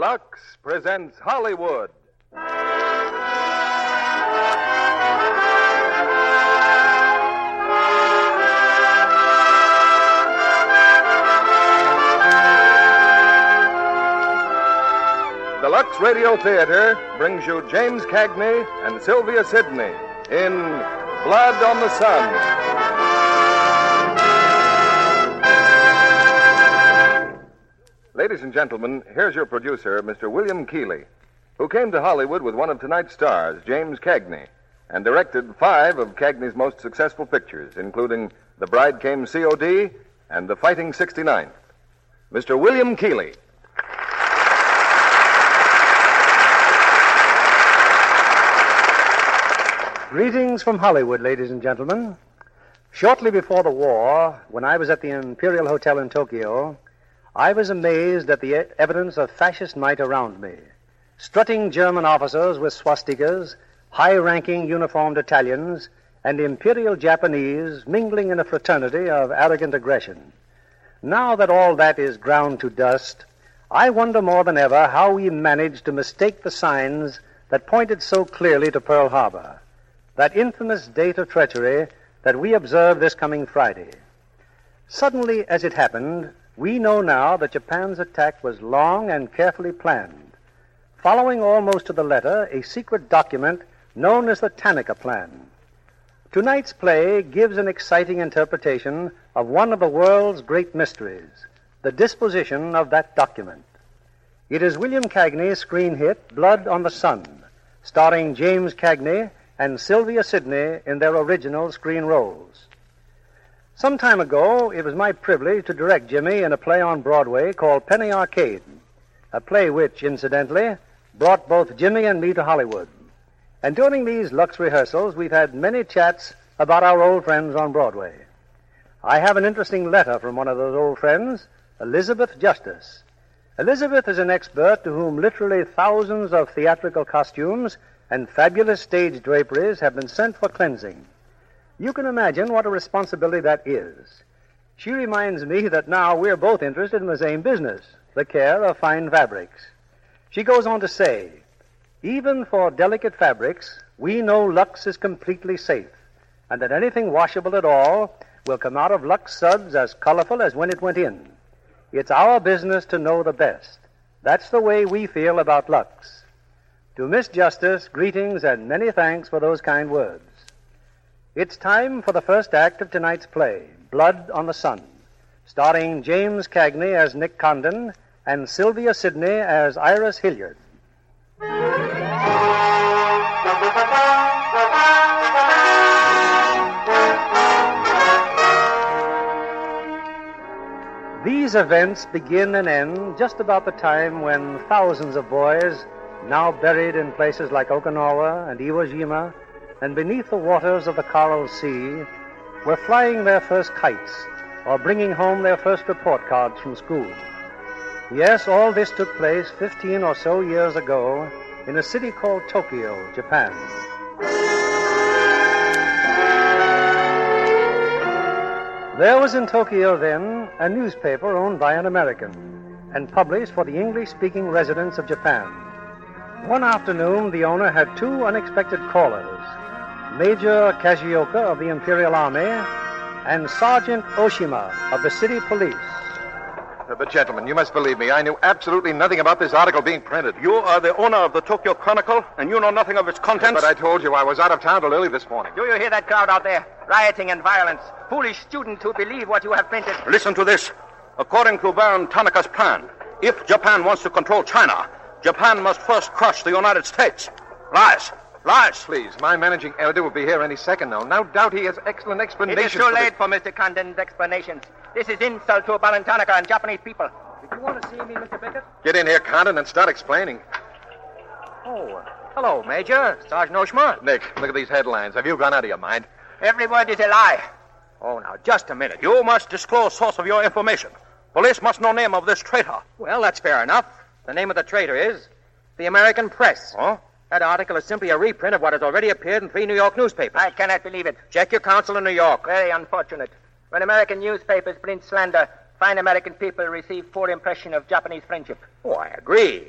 Lux presents Hollywood. The Lux Radio Theater brings you James Cagney and Sylvia Sidney in Blood on the Sun. Ladies and gentlemen, here's your producer, Mr. William Keighley, who came to Hollywood with one of tonight's stars, James Cagney, and directed 5 of Cagney's most successful pictures, including The Bride Came C.O.D. and The Fighting 69th. Mr. William Keighley. Greetings from Hollywood, ladies and gentlemen. Shortly before the war, when I was at the Imperial Hotel in Tokyo, I was amazed at the evidence of fascist might around me. Strutting German officers with swastikas, high-ranking uniformed Italians, and Imperial Japanese mingling in a fraternity of arrogant aggression. Now that all that is ground to dust, I wonder more than ever how we managed to mistake the signs that pointed so clearly to Pearl Harbor, that infamous date of treachery that we observe this coming Friday. Suddenly, as it happened, we know now that Japan's attack was long and carefully planned, following almost to the letter a secret document known as the Tanaka Plan. Tonight's play gives an exciting interpretation of one of the world's great mysteries, the disposition of that document. It is William Cagney's screen hit, Blood on the Sun, starring James Cagney and Sylvia Sidney in their original screen roles. Some time ago, it was my privilege to direct Jimmy in a play on Broadway called Penny Arcade, a play which, incidentally, brought both Jimmy and me to Hollywood. And during these Lux rehearsals, we've had many chats about our old friends on Broadway. I have an interesting letter from one of those old friends, Elizabeth Justice. Elizabeth is an expert to whom literally thousands of theatrical costumes and fabulous stage draperies have been sent for cleansing. You can imagine what a responsibility that is. She reminds me that now we're both interested in the same business, the care of fine fabrics. She goes on to say, even for delicate fabrics, we know Lux is completely safe, and that anything washable at all will come out of Lux suds as colorful as when it went in. It's our business to know the best. That's the way we feel about Lux. To Miss Justice, greetings and many thanks for those kind words. It's time for the first act of tonight's play, Blood on the Sun, starring James Cagney as Nick Condon and Sylvia Sidney as Iris Hilliard. These events begin and end just about the time when thousands of boys, now buried in places like Okinawa and Iwo Jima, and beneath the waters of the Coral Sea, were flying their first kites or bringing home their first report cards from school. Yes, all this took place 15 or so years ago in a city called Tokyo, Japan. There was in Tokyo then a newspaper owned by an American and published for the English-speaking residents of Japan. One afternoon, the owner had 2 unexpected callers, Major Kazioka of the Imperial Army and Sergeant Oshima of the city police. But, gentlemen, you must believe me. I knew absolutely nothing about this article being printed. You are the owner of the Tokyo Chronicle, and you know nothing of its contents? But I told you I was out of town till early this morning. Do you hear that crowd out there? Rioting and violence. Foolish students who believe what you have printed. Listen to this. According to Baron Tanaka's plan, if Japan wants to control China, Japan must first crush the United States. Lies. Lies. Please, my managing editor will be here any second now. No doubt he has excellent explanations. It is too late for Mr. Condon's explanations. This is insult to Baron Tanaka and Japanese people. Did you want to see me, Mr. Beckett? Get in here, Condon, and start explaining. Oh, hello, Major. Sergeant Oshima. Nick, look at these headlines. Have you gone out of your mind? Every word is a lie. Oh, now, just a minute. You must disclose source of your information. Police must know name of this traitor. Well, that's fair enough. The name of the traitor is the American Press. Oh? That article is simply a reprint of what has already appeared in 3 New York newspapers. I cannot believe it. Check your counsel in New York. Very unfortunate. When American newspapers print slander, fine American people receive poor impression of Japanese friendship. Oh, I agree.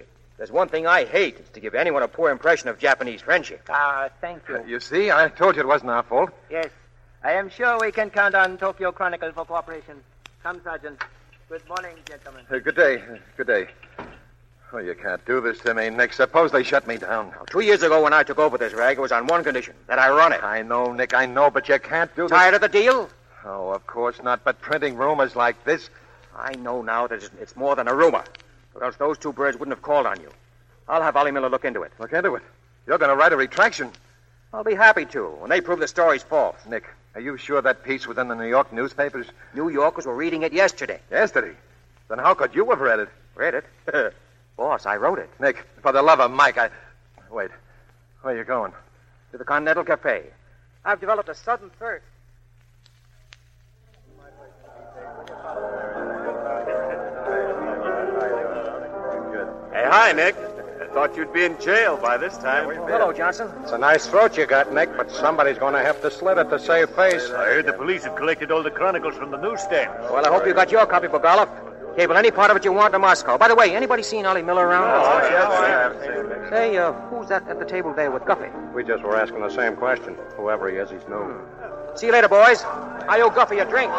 There's one thing I hate. It's to give anyone a poor impression of Japanese friendship. Thank you. You see, I told you it wasn't our fault. Yes. I am sure we can count on Tokyo Chronicle for cooperation. Come, Sergeant. Good morning, gentlemen. Good day. Good day. Oh, you can't do this to me, Nick. Suppose they shut me down. Now, 2 years ago when I took over this rag, it was on one condition, that I run it. I know, Nick, I know, but you can't do this. Tired of the deal? Oh, of course not, but printing rumors like this... I know now that it's more than a rumor, or else those two birds wouldn't have called on you. I'll have Ollie Miller look into it. Look into it. You're going to write a retraction. I'll be happy to, when they prove the story's false. Nick, are you sure that piece was in the New York newspapers? New Yorkers were reading it yesterday. Yesterday? Then how could you have read it? Read it? Boss, I wrote it. Nick, for the love of Mike, Wait. Where are you going? To the Continental Cafe. I've developed a sudden thirst. Hey, hi, Nick. I thought you'd be in jail by this time. Hello, Johnson. It's a nice throat you got, Nick, but somebody's going to have to slit it to save face. I heard the police have collected all the chronicles from the newsstand. Well, I hope you got your copy, Bogolov. Cable any part of it you want to Moscow. By the way, anybody seen Ollie Miller around? Say, who's that at the table there with Guffey? We just were asking the same question. Whoever he is, he's new. See you later, boys. I owe Guffey a drink.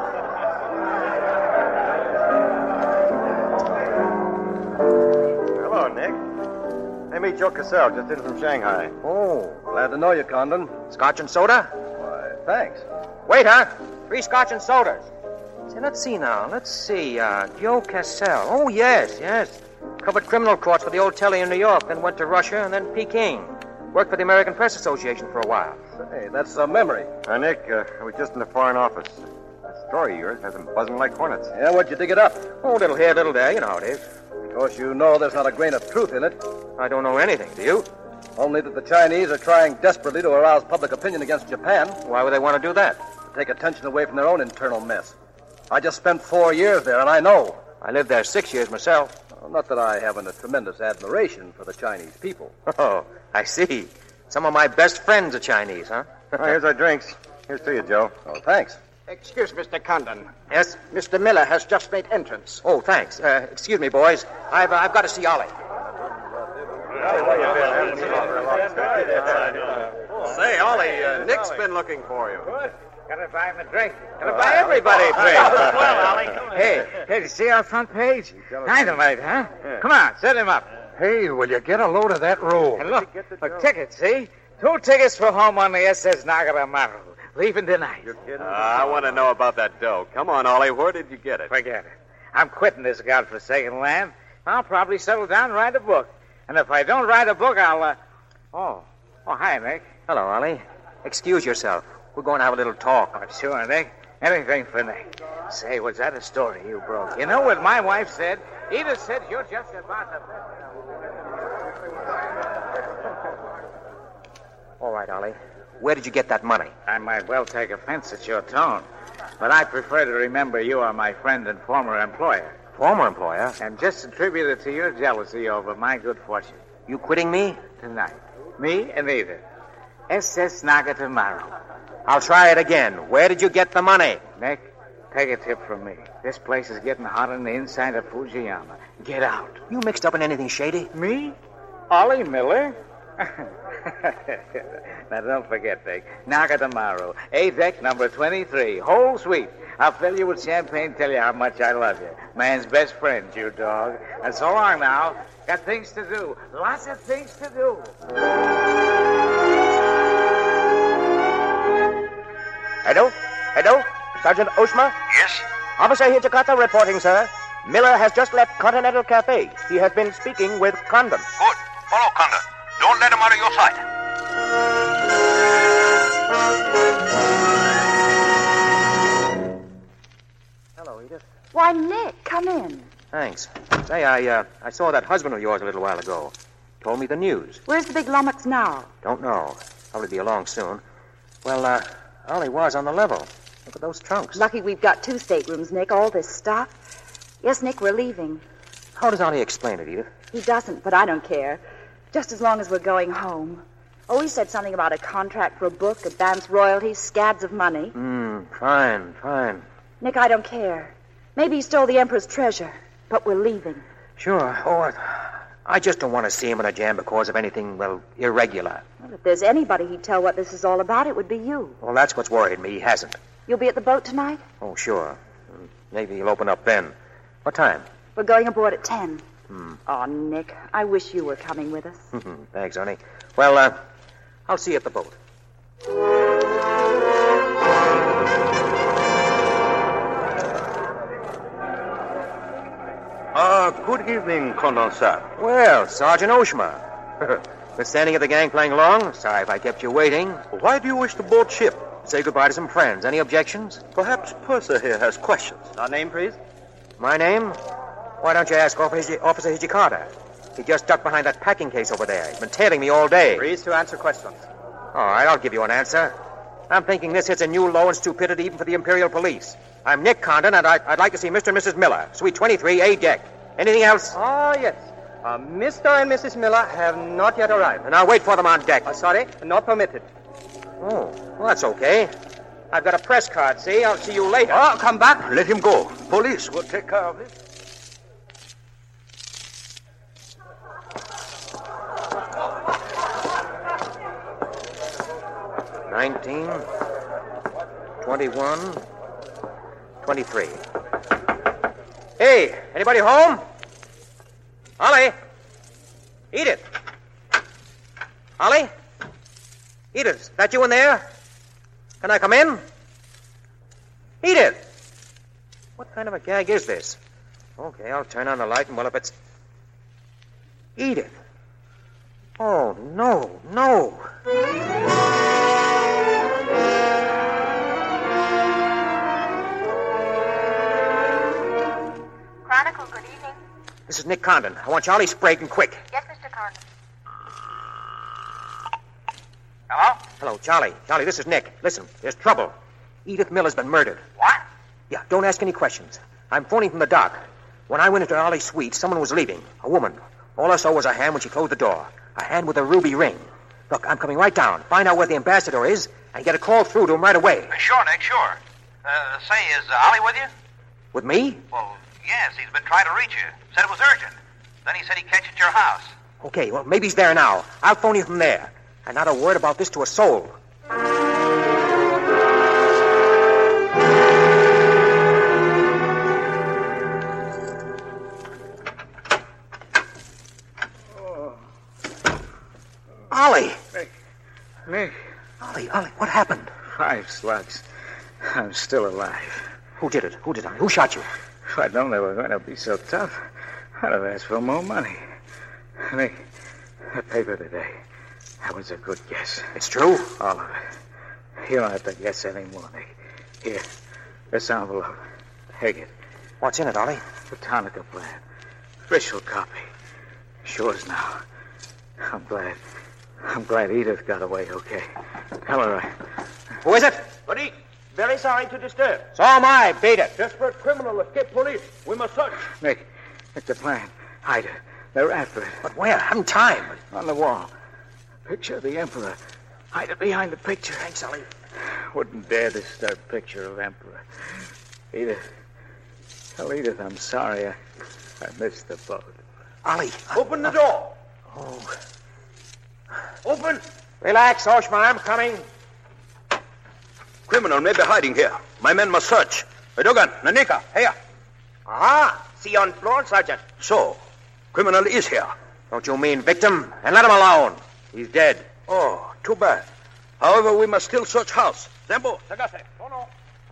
Hello, Nick. Hey, meet Joe Cassell, just in from Shanghai. Oh, Glad to know you, Condon. Scotch and soda? Why, thanks. Waiter, 3 Scotch and sodas. Say, let's see now. Let's see. Joe Cassell. Oh, yes. Covered criminal courts for the old telly in New York, then went to Russia, and then Peking. Worked for the American Press Association for a while. Hey, that's a memory. Nick, I was just in the Foreign Office. That story of yours has them buzzing like hornets. Yeah, what'd you dig it up? Oh, little here, little there. You know how it is. Of course, you know there's not a grain of truth in it. I don't know anything, do you? Only that the Chinese are trying desperately to arouse public opinion against Japan, Why would they want to do that? to take attention away from their own internal mess. I just spent 4 years there, and I know. I lived there 6 years myself. Well, not that I haven't a tremendous admiration for the Chinese people. Oh, I see. Some of my best friends are Chinese, huh? Here's our drinks. Here's to you, Joe. Oh, thanks. Excuse Mr. Condon. Yes? Mr. Miller has just made entrance. Oh, thanks. Excuse me, boys. I've got to see Ollie. Say, Ollie, Nick's been looking for you. Gotta buy him a drink. Gotta buy everybody a drink. Hey, you see our front page? Dynamite, huh? Come on, set him up. Hey, will you get a load of that roll? And look, tickets, see? 2 tickets for home on the SS Nagaramaru. Leaving tonight. I want to know about that dough. Come on, Ollie, where did you get it? Forget it. I'm quitting this godforsaken land. I'll probably settle down and write a book. And if I don't write a book, I'll, Oh, hi, Nick. Hello, Ollie. Excuse yourself. We're going to have a little talk. Oh, sure, Nick. Anything for Nick. Say, was that a story you broke? You know what my wife said? Edith said you're just about the best. All right, Ollie. Where did you get that money? I might well take offense at your tone, but I prefer to remember you are my friend and former employer. Former employer? And just attribute it to your jealousy over my good fortune. You quitting me? Tonight. Me and Edith. SS Nagatamaru. I'll try it again. Where did you get the money? Nick, take a tip from me. This place is getting hot on the inside of Fujiyama. Get out. You mixed up in anything shady? Me? Ollie Miller? Now, don't forget, Nick. Nagatamaru. A-deck number 23. Whole suite. I'll fill you with champagne, tell you how much I love you. Man's best friend, you dog. And so long now. Got things to do. Lots of things to do. Hello? Sergeant Oshma? Yes? Officer Hijikata reporting, sir. Miller has just left Continental Cafe. He has been speaking with Condon. Good. Follow Condon. Don't let him out of your sight. Hello, Edith. Why, Nick, come in. Thanks. Say, I saw that husband of yours a little while ago. Told me the news. Where's the big lummox now? Don't know. Probably be along soon. Well, Ollie was on the level. Look at those trunks. Lucky we've got 2 staterooms, Nick. All this stuff. Yes, Nick, we're leaving. How does Ollie explain it, Edith? He doesn't, but I don't care. Just as long as we're going home. Oh, he said something about a contract for a book, advance royalties, scads of money. Fine. Nick, I don't care. Maybe he stole the Emperor's treasure, but we're leaving. Sure. Oh, I just don't want to see him in a jam because of anything, well, irregular. Well, if there's anybody he'd tell what this is all about, it would be you. Well, that's what's worried me. He hasn't. You'll be at the boat tonight? Oh, sure. Maybe he'll open up then. What time? We're going aboard at 10. Oh, Nick, I wish you were coming with us. Thanks, honey. Well, I'll see you at the boat. Good evening, Condensat. Well, Sergeant Oshma. Been standing at the gangplank long? Sorry if I kept you waiting. Why do you wish to board ship? Say goodbye to some friends. Any objections? Perhaps Purser here has questions. Our name, please? My name? Why don't you ask Officer Hijikata? He just ducked behind that packing case over there. He's been tailing me all day. Pleased to answer questions. All right, I'll give you an answer. I'm thinking this hits a new low in stupidity even for the Imperial Police. I'm Nick Condon, and I'd like to see Mr. and Mrs. Miller, Suite 23, A deck. Anything else? Oh, yes. Mr. and Mrs. Miller have not yet arrived. And I'll wait for them on deck. Sorry, not permitted. Oh, well, that's okay. I've got a press card, see? I'll see you later. Oh, come back. Let him go. Police will take care of this. $19, $21, $23. Hey, anybody home? Ollie? Edith? Ollie? Edith, is that you in there? Can I come in? Edith! What kind of a gag is this? Okay, I'll turn on the light and well, if it's... Edith! Oh, no, no. Chronicle, good evening. This is Nick Condon. I want Charlie Sprague and quick. Yes, Mr. Condon. Hello? Hello, Charlie. Charlie, this is Nick. Listen, there's trouble. Edith Miller's been murdered. What? Yeah, don't ask any questions. I'm phoning from the dock. When I went into Ollie's suite, someone was leaving. A woman. All I saw was a hand when she closed the door. A hand with a ruby ring. Look, I'm coming right down. Find out where the ambassador is and get a call through to him right away. Sure, Nick, sure. Say, is Ollie with you? With me? Well, yes, he's been trying to reach you. Said it was urgent. Then he said he'd catch you at your house. Okay, well, maybe he's there now. I'll phone you from there. And not a word about this to a soul. Ollie! Nick. Ollie, what happened? 5 slugs. I'm still alive. Who did it? Who did it? Who shot you? If I'd known they were going to be so tough, I'd have asked for more money. Nick, the paper today. That was a good guess. It's true? All of it. You don't have to guess anymore, Nick. Here, this envelope. Take it. What's in it, Ollie? The Tonica plan. Official copy. Yours now. I'm glad Edith got away okay. Tell her Who is it? Buddy, very sorry to disturb. So am I. Beat it. Desperate criminal escaped police. We must search. Nick, it's the plan. Hide it. They're after it. But where? I haven't time. On the wall. Picture of the Emperor. Hide it behind the picture. Thanks, Ollie. Wouldn't dare disturb picture of Emperor. Edith. Tell Edith I'm sorry. I missed the boat. Ollie. Open the door. Oh. Open. Relax, Oshma. I'm coming. Criminal may be hiding here. My men must search. Dogan, Nanika, here. Ah, see on floor, Sergeant. So, criminal is here. Don't you mean victim? And let him alone. He's dead. Oh, too bad. However, we must still search house. Zembo, Sagase. Oh, no.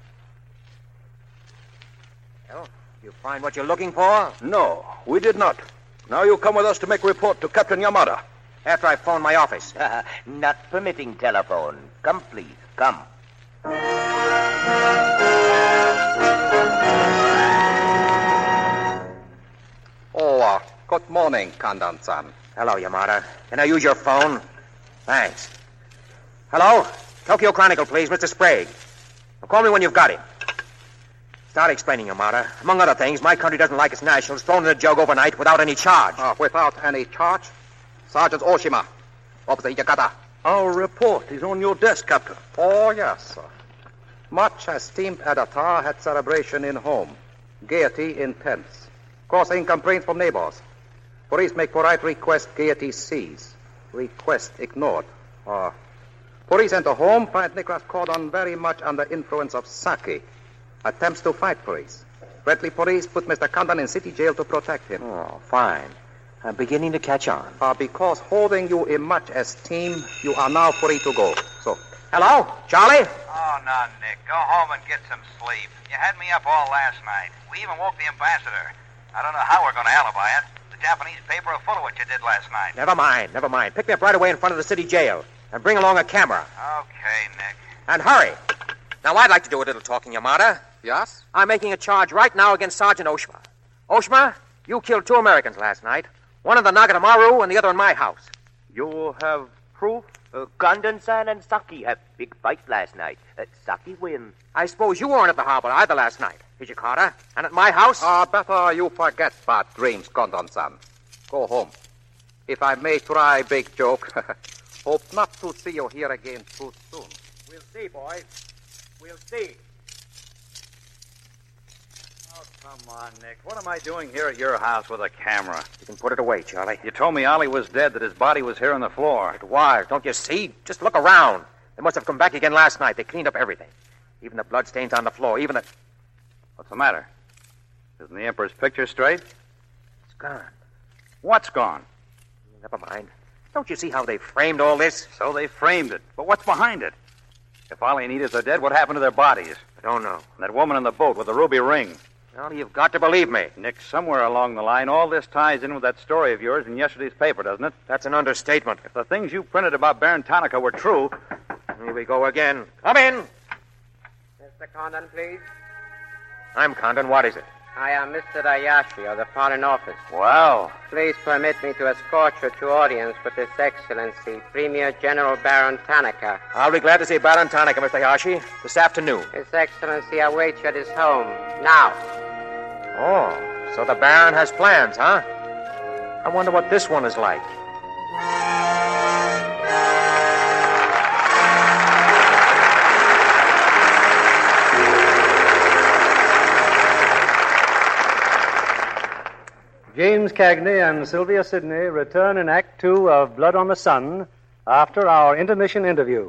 Well, you find what you're looking for? No, we did not. Now you come with us to make report to Captain Yamada. After I phone my office. Not permitting telephone. Come, please. Come. Oh, good morning, Condon-san. Hello, Yamada. Can I use your phone? Thanks. Hello? Tokyo Chronicle, please. Mr. Sprague. Well, call me when you've got him. Start explaining, Yamada. Among other things, my country doesn't like its nationals thrown in a jug overnight without any charge. Without any charge? Sergeant Oshima, Officer Hijikata. Our report is on your desk, Captain. Oh, yes, sir. Much esteemed editor had celebration in home. Gaiety intense. Causing complaints from neighbors. Police make polite request, Gaiety sees. Request ignored. Police enter home, find Nicholas Cordon very much under influence of sake. Attempts to fight police. Friendly police put Mr. Condon in city jail to protect him. Oh, fine. I'm beginning to catch on. Because holding you in much esteem, you are now free to go. So. Hello, Charlie? Oh, now, Nick, go home and get some sleep. You had me up all last night. We even woke the ambassador. I don't know how we're going to alibi it. The Japanese paper are full of what you did last night. Never mind. Pick me up right away in front of the city jail. And bring along a camera. Okay, Nick. And hurry. Now, I'd like to do a little talking, Yamada. Yes? I'm making a charge right now against Sergeant Oshima. Oshima, you killed 2 Americans last night. One in the Nagatamaru and the other in my house. You have proof? Condon-san and Saki have big fight last night. Saki win. I suppose you weren't at the harbor either last night, Hijikata. And at my house? Better you forget bad dreams, Condon-san. Go home. If I may try big joke, hope not to see you here again too soon. We'll see, boys. We'll see. Oh, come on, Nick. What am I doing here at your house with a camera? You can put it away, Charlie. You told me Ollie was dead, that his body was here on the floor. It was. Don't you see? Just look around. They must have come back again last night. They cleaned up everything. Even the bloodstains on the floor, even the... What's the matter? Isn't the Emperor's picture straight? It's gone. What's gone? Never mind. Don't you see how they framed all this? So they framed it. But what's behind it? If Ollie and Edith are dead, what happened to their bodies? I don't know. And that woman in the boat with the ruby ring. Well, you've got to believe me. Nick, somewhere along the line, all this ties in with that story of yours in yesterday's paper, doesn't it? That's an understatement. If the things you printed about Baron Tanaka were true... Here we go again. Come in. Mr. Condon, please. I'm Condon. What is it? I am Mr. Ayashi of the Foreign Office. Wow. Please permit me to escort you to audience with His Excellency, Premier General Baron Tanaka. I'll be glad to see Baron Tanaka, Mr. Hayashi, this afternoon. His Excellency awaits you at his home, now. Oh, so the Baron has plans, huh? I wonder what this one is like. James Cagney and Sylvia Sidney return in Act 2 of Blood on the Sun after our intermission interview.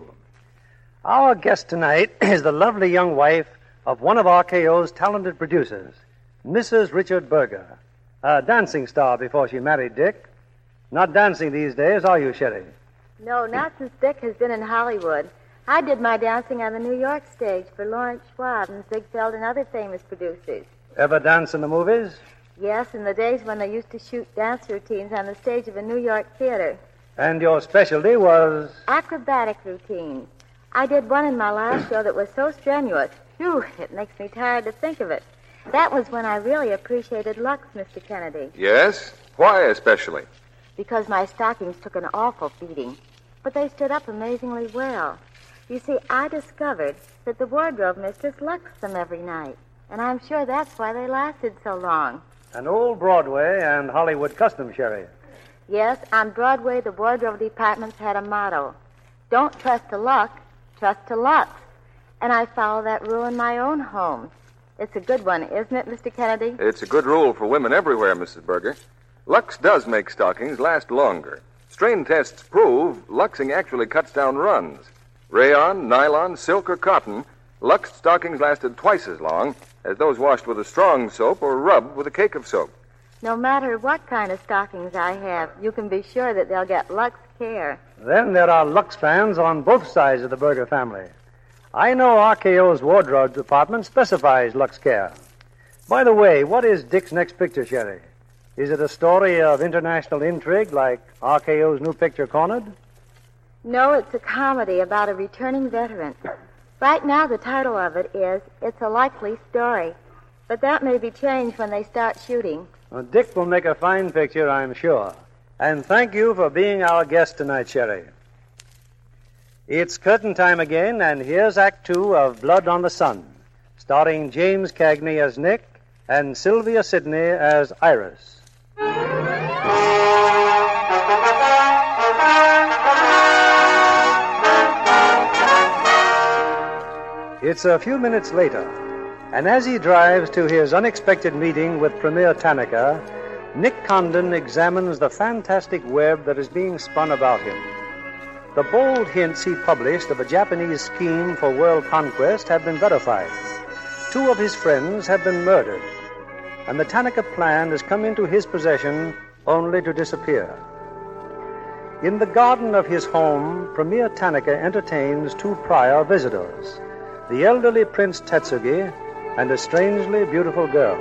Our guest tonight is the lovely young wife of one of RKO's talented producers, Mrs. Richard Berger, a dancing star before she married Dick. Not dancing these days, are you, Sherry? No, not since Dick has been in Hollywood. I did my dancing on the New York stage for Lawrence Schwab and Ziegfeld and other famous producers. Ever dance in the movies? Yes, in the days when they used to shoot dance routines on the stage of a New York theater. And your specialty was? Acrobatic routines. I did one in my last show that was so strenuous. Phew, it makes me tired to think of it. That was when I really appreciated Lux, Mr. Kennedy. Yes? Why especially? Because my stockings took an awful beating. But they stood up amazingly well. You see, I discovered that the wardrobe mistress luxed them every night. And I'm sure that's why they lasted so long. An old Broadway and Hollywood custom, Sherry. Yes, on Broadway, the wardrobe departments had a motto. Don't trust to luck, trust to Lux. And I follow that rule in my own home. It's a good one, isn't it, Mr. Kennedy? It's a good rule for women everywhere, Mrs. Berger. Lux does make stockings last longer. Strain tests prove luxing actually cuts down runs. Rayon, nylon, silk, or cotton, Lux stockings lasted twice as long as those washed with a strong soap or rubbed with a cake of soap. No matter what kind of stockings I have, you can be sure that they'll get Lux care. Then there are Lux fans on both sides of the Berger family. I know RKO's wardrobe department specifies Lux care. By the way, what is Dick's next picture, Sherry? Is it a story of international intrigue like RKO's new picture, Cornered? No, it's a comedy about a returning veteran. Right now, the title of it is It's a Likely Story. But that may be changed when they start shooting. Well, Dick will make a fine picture, I'm sure. And thank you for being our guest tonight, Sherry. It's curtain time again, and here's Act 2 of Blood on the Sun, starring James Cagney as Nick and Sylvia Sidney as Iris. It's a few minutes later, and as he drives to his unexpected meeting with Premier Tanaka, Nick Condon examines the fantastic web that is being spun about him. The bold hints he published of a Japanese scheme for world conquest have been verified. 2 of his friends have been murdered, and the Tanaka plan has come into his possession only to disappear. In the garden of his home, Premier Tanaka entertains 2 prior visitors, the elderly Prince Tetsugi and a strangely beautiful girl.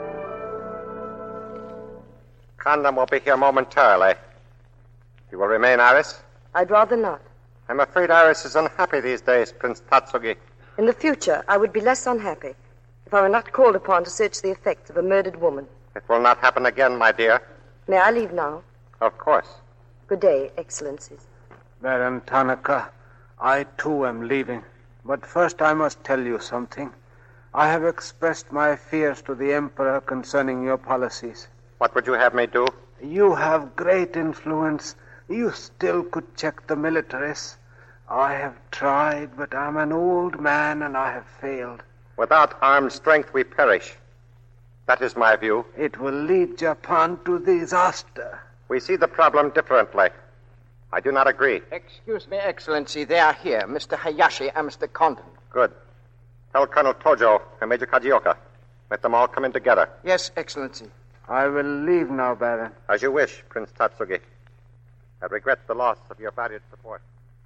Condon will be here momentarily. You will remain, Iris? I'd rather not. I'm afraid Iris is unhappy these days, Prince Tatsugi. In the future, I would be less unhappy if I were not called upon to search the effects of a murdered woman. It will not happen again, my dear. May I leave now? Of course. Good day, Excellencies. Baron Tanaka, I too am leaving. But first I must tell you something. I have expressed my fears to the Emperor concerning your policies. What would you have me do? You have great influence. You still could check the militarists. I have tried, but I'm an old man and I have failed. Without armed strength, we perish. That is my view. It will lead Japan to disaster. We see the problem differently. I do not agree. Excuse me, Excellency. They are here, Mr. Hayashi and Mr. Condon. Good. Tell Colonel Tojo and Major Kajioka. Let them all come in together. Yes, Excellency. I will leave now, Baron. As you wish, Prince Tatsugi. I regret the loss of your valued support.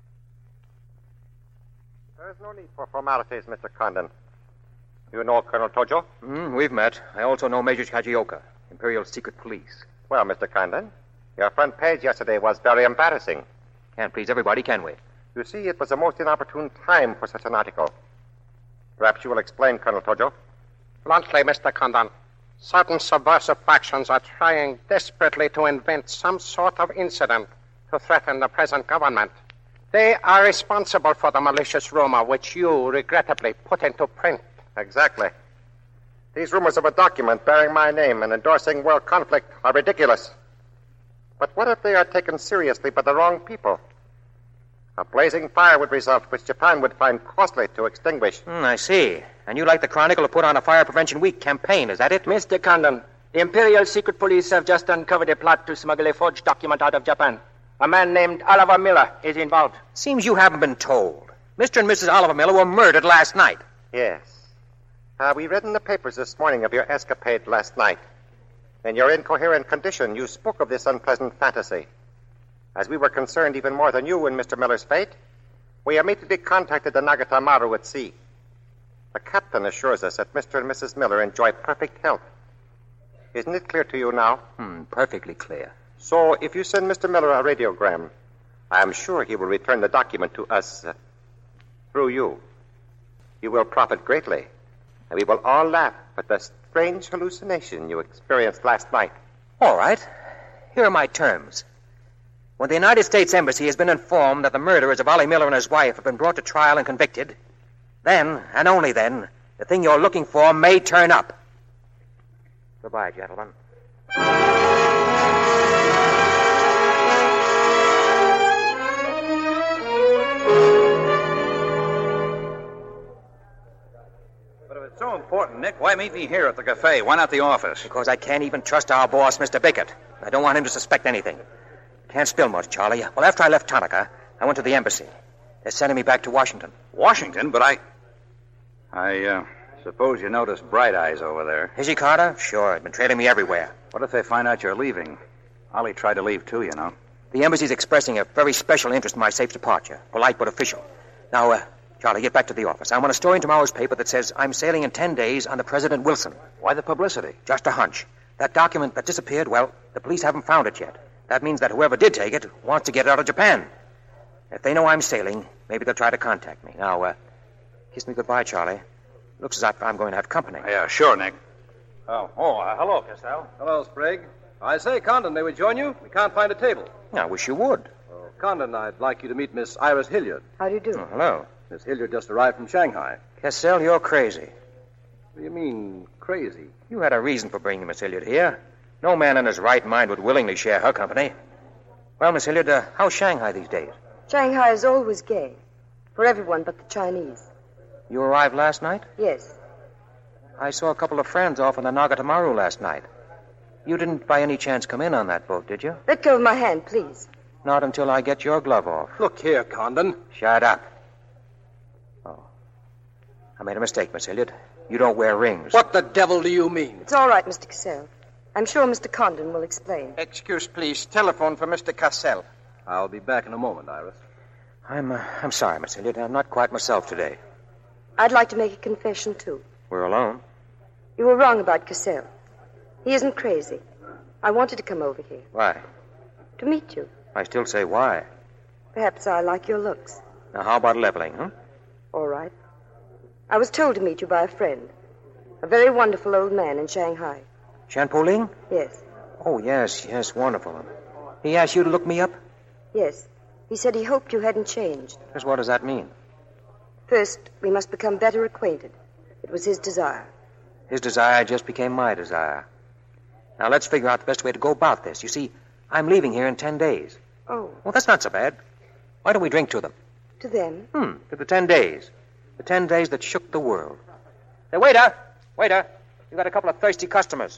There is no need for formalities, Mr. Condon. You know Colonel Tojo? We've met. I also know Major Kajioka, Imperial Secret Police. Well, Mr. Condon, your front page yesterday was very embarrassing. Can't please everybody, can we? You see, it was a most inopportune time for such an article. Perhaps you will explain, Colonel Tojo. Bluntly, Mr. Condon, certain subversive factions are trying desperately to invent some sort of incident to threaten the present government. They are responsible for the malicious rumor which you regrettably put into print. Exactly. These rumors of a document bearing my name and endorsing world conflict are ridiculous. But what if they are taken seriously by the wrong people? A blazing fire would result, which Japan would find costly to extinguish. I see. And you like the Chronicle to put on a Fire Prevention Week campaign, is that it? Mr. Condon, the Imperial Secret Police have just uncovered a plot to smuggle a forged document out of Japan. A man named Oliver Miller is involved. Seems you haven't been told. Mr. and Mrs. Oliver Miller were murdered last night. Yes. We read in the papers this morning of your escapade last night. In your incoherent condition, you spoke of this unpleasant fantasy. As we were concerned even more than you in Mr. Miller's fate, we immediately contacted the Nagata Maru at sea. The captain assures us that Mr. and Mrs. Miller enjoy perfect health. Isn't it clear to you now? Perfectly clear. So, if you send Mr. Miller a radiogram, I am sure he will return the document to us through you. You will profit greatly, and we will all laugh at the strange hallucination you experienced last night. All right. Here are my terms. When the United States Embassy has been informed that the murderers of Ollie Miller and his wife have been brought to trial and convicted, then, and only then, the thing you're looking for may turn up. Goodbye, gentlemen. But if it's so important, Nick, why meet me here at the cafe? Why not the office? Because I can't even trust our boss, Mr. Bickett. I don't want him to suspect anything. Can't spill much, Charlie. Well, after I left Tanaka, I went to the embassy. They're sending me back to Washington. Washington? But I suppose you noticed Bright Eyes over there. Is he, Carter? Sure. He's been trailing me everywhere. What if they find out you're leaving? Ollie tried to leave, too, you know. The embassy's expressing a very special interest in my safe departure. Polite but official. Now, Charlie, get back to the office. I want a story in tomorrow's paper that says I'm sailing in 10 days under President Wilson. Why the publicity? Just a hunch. That document that disappeared, well, the police haven't found it yet. That means that whoever did take it wants to get it out of Japan. If they know I'm sailing, maybe they'll try to contact me. Now, kiss me goodbye, Charlie. Looks as if I'm going to have company. Yeah, sure, Nick. Hello, Castell. Hello, Sprague. I say, Condon, may we join you? We can't find a table. I wish you would. Condon, I'd like you to meet Miss Iris Hilliard. How do you do? Hello. Miss Hilliard just arrived from Shanghai. Castell, you're crazy. What do you mean, crazy? You had a reason for bringing Miss Hilliard here. No man in his right mind would willingly share her company. Well, Miss Hilliard, how's Shanghai these days? Shanghai is always gay. For everyone but the Chinese. You arrived last night? Yes. I saw a couple of friends off in the Nagata Maru last night. You didn't by any chance come in on that boat, did you? Let go of my hand, please. Not until I get your glove off. Look here, Condon. Shut up. Oh. I made a mistake, Miss Hilliard. You don't wear rings. What the devil do you mean? It's all right, Mr. Cassell. I'm sure Mr. Condon will explain. Excuse, please. Telephone for Mr. Cassell. I'll be back in a moment, Iris. I'm sorry, Miss Hilliard. I'm not quite myself today. I'd like to make a confession, too. We're alone. You were wrong about Cassell. He isn't crazy. I wanted to come over here. Why? To meet you. I still say why. Perhaps I like your looks. Now, how about leveling, huh? All right. I was told to meet you by a friend. A very wonderful old man in Shanghai. Shanpo Ling? Yes. Oh, yes, wonderful. He asked you to look me up? Yes. He said he hoped you hadn't changed. Just what does that mean? First, we must become better acquainted. It was his desire. His desire just became my desire. Now, let's figure out the best way to go about this. You see, I'm leaving here in 10 days. Oh. Well, that's not so bad. Why don't we drink to them? To them? To the 10 days. The 10 days that shook the world. Hey, waiter! Waiter! You got a couple of thirsty customers.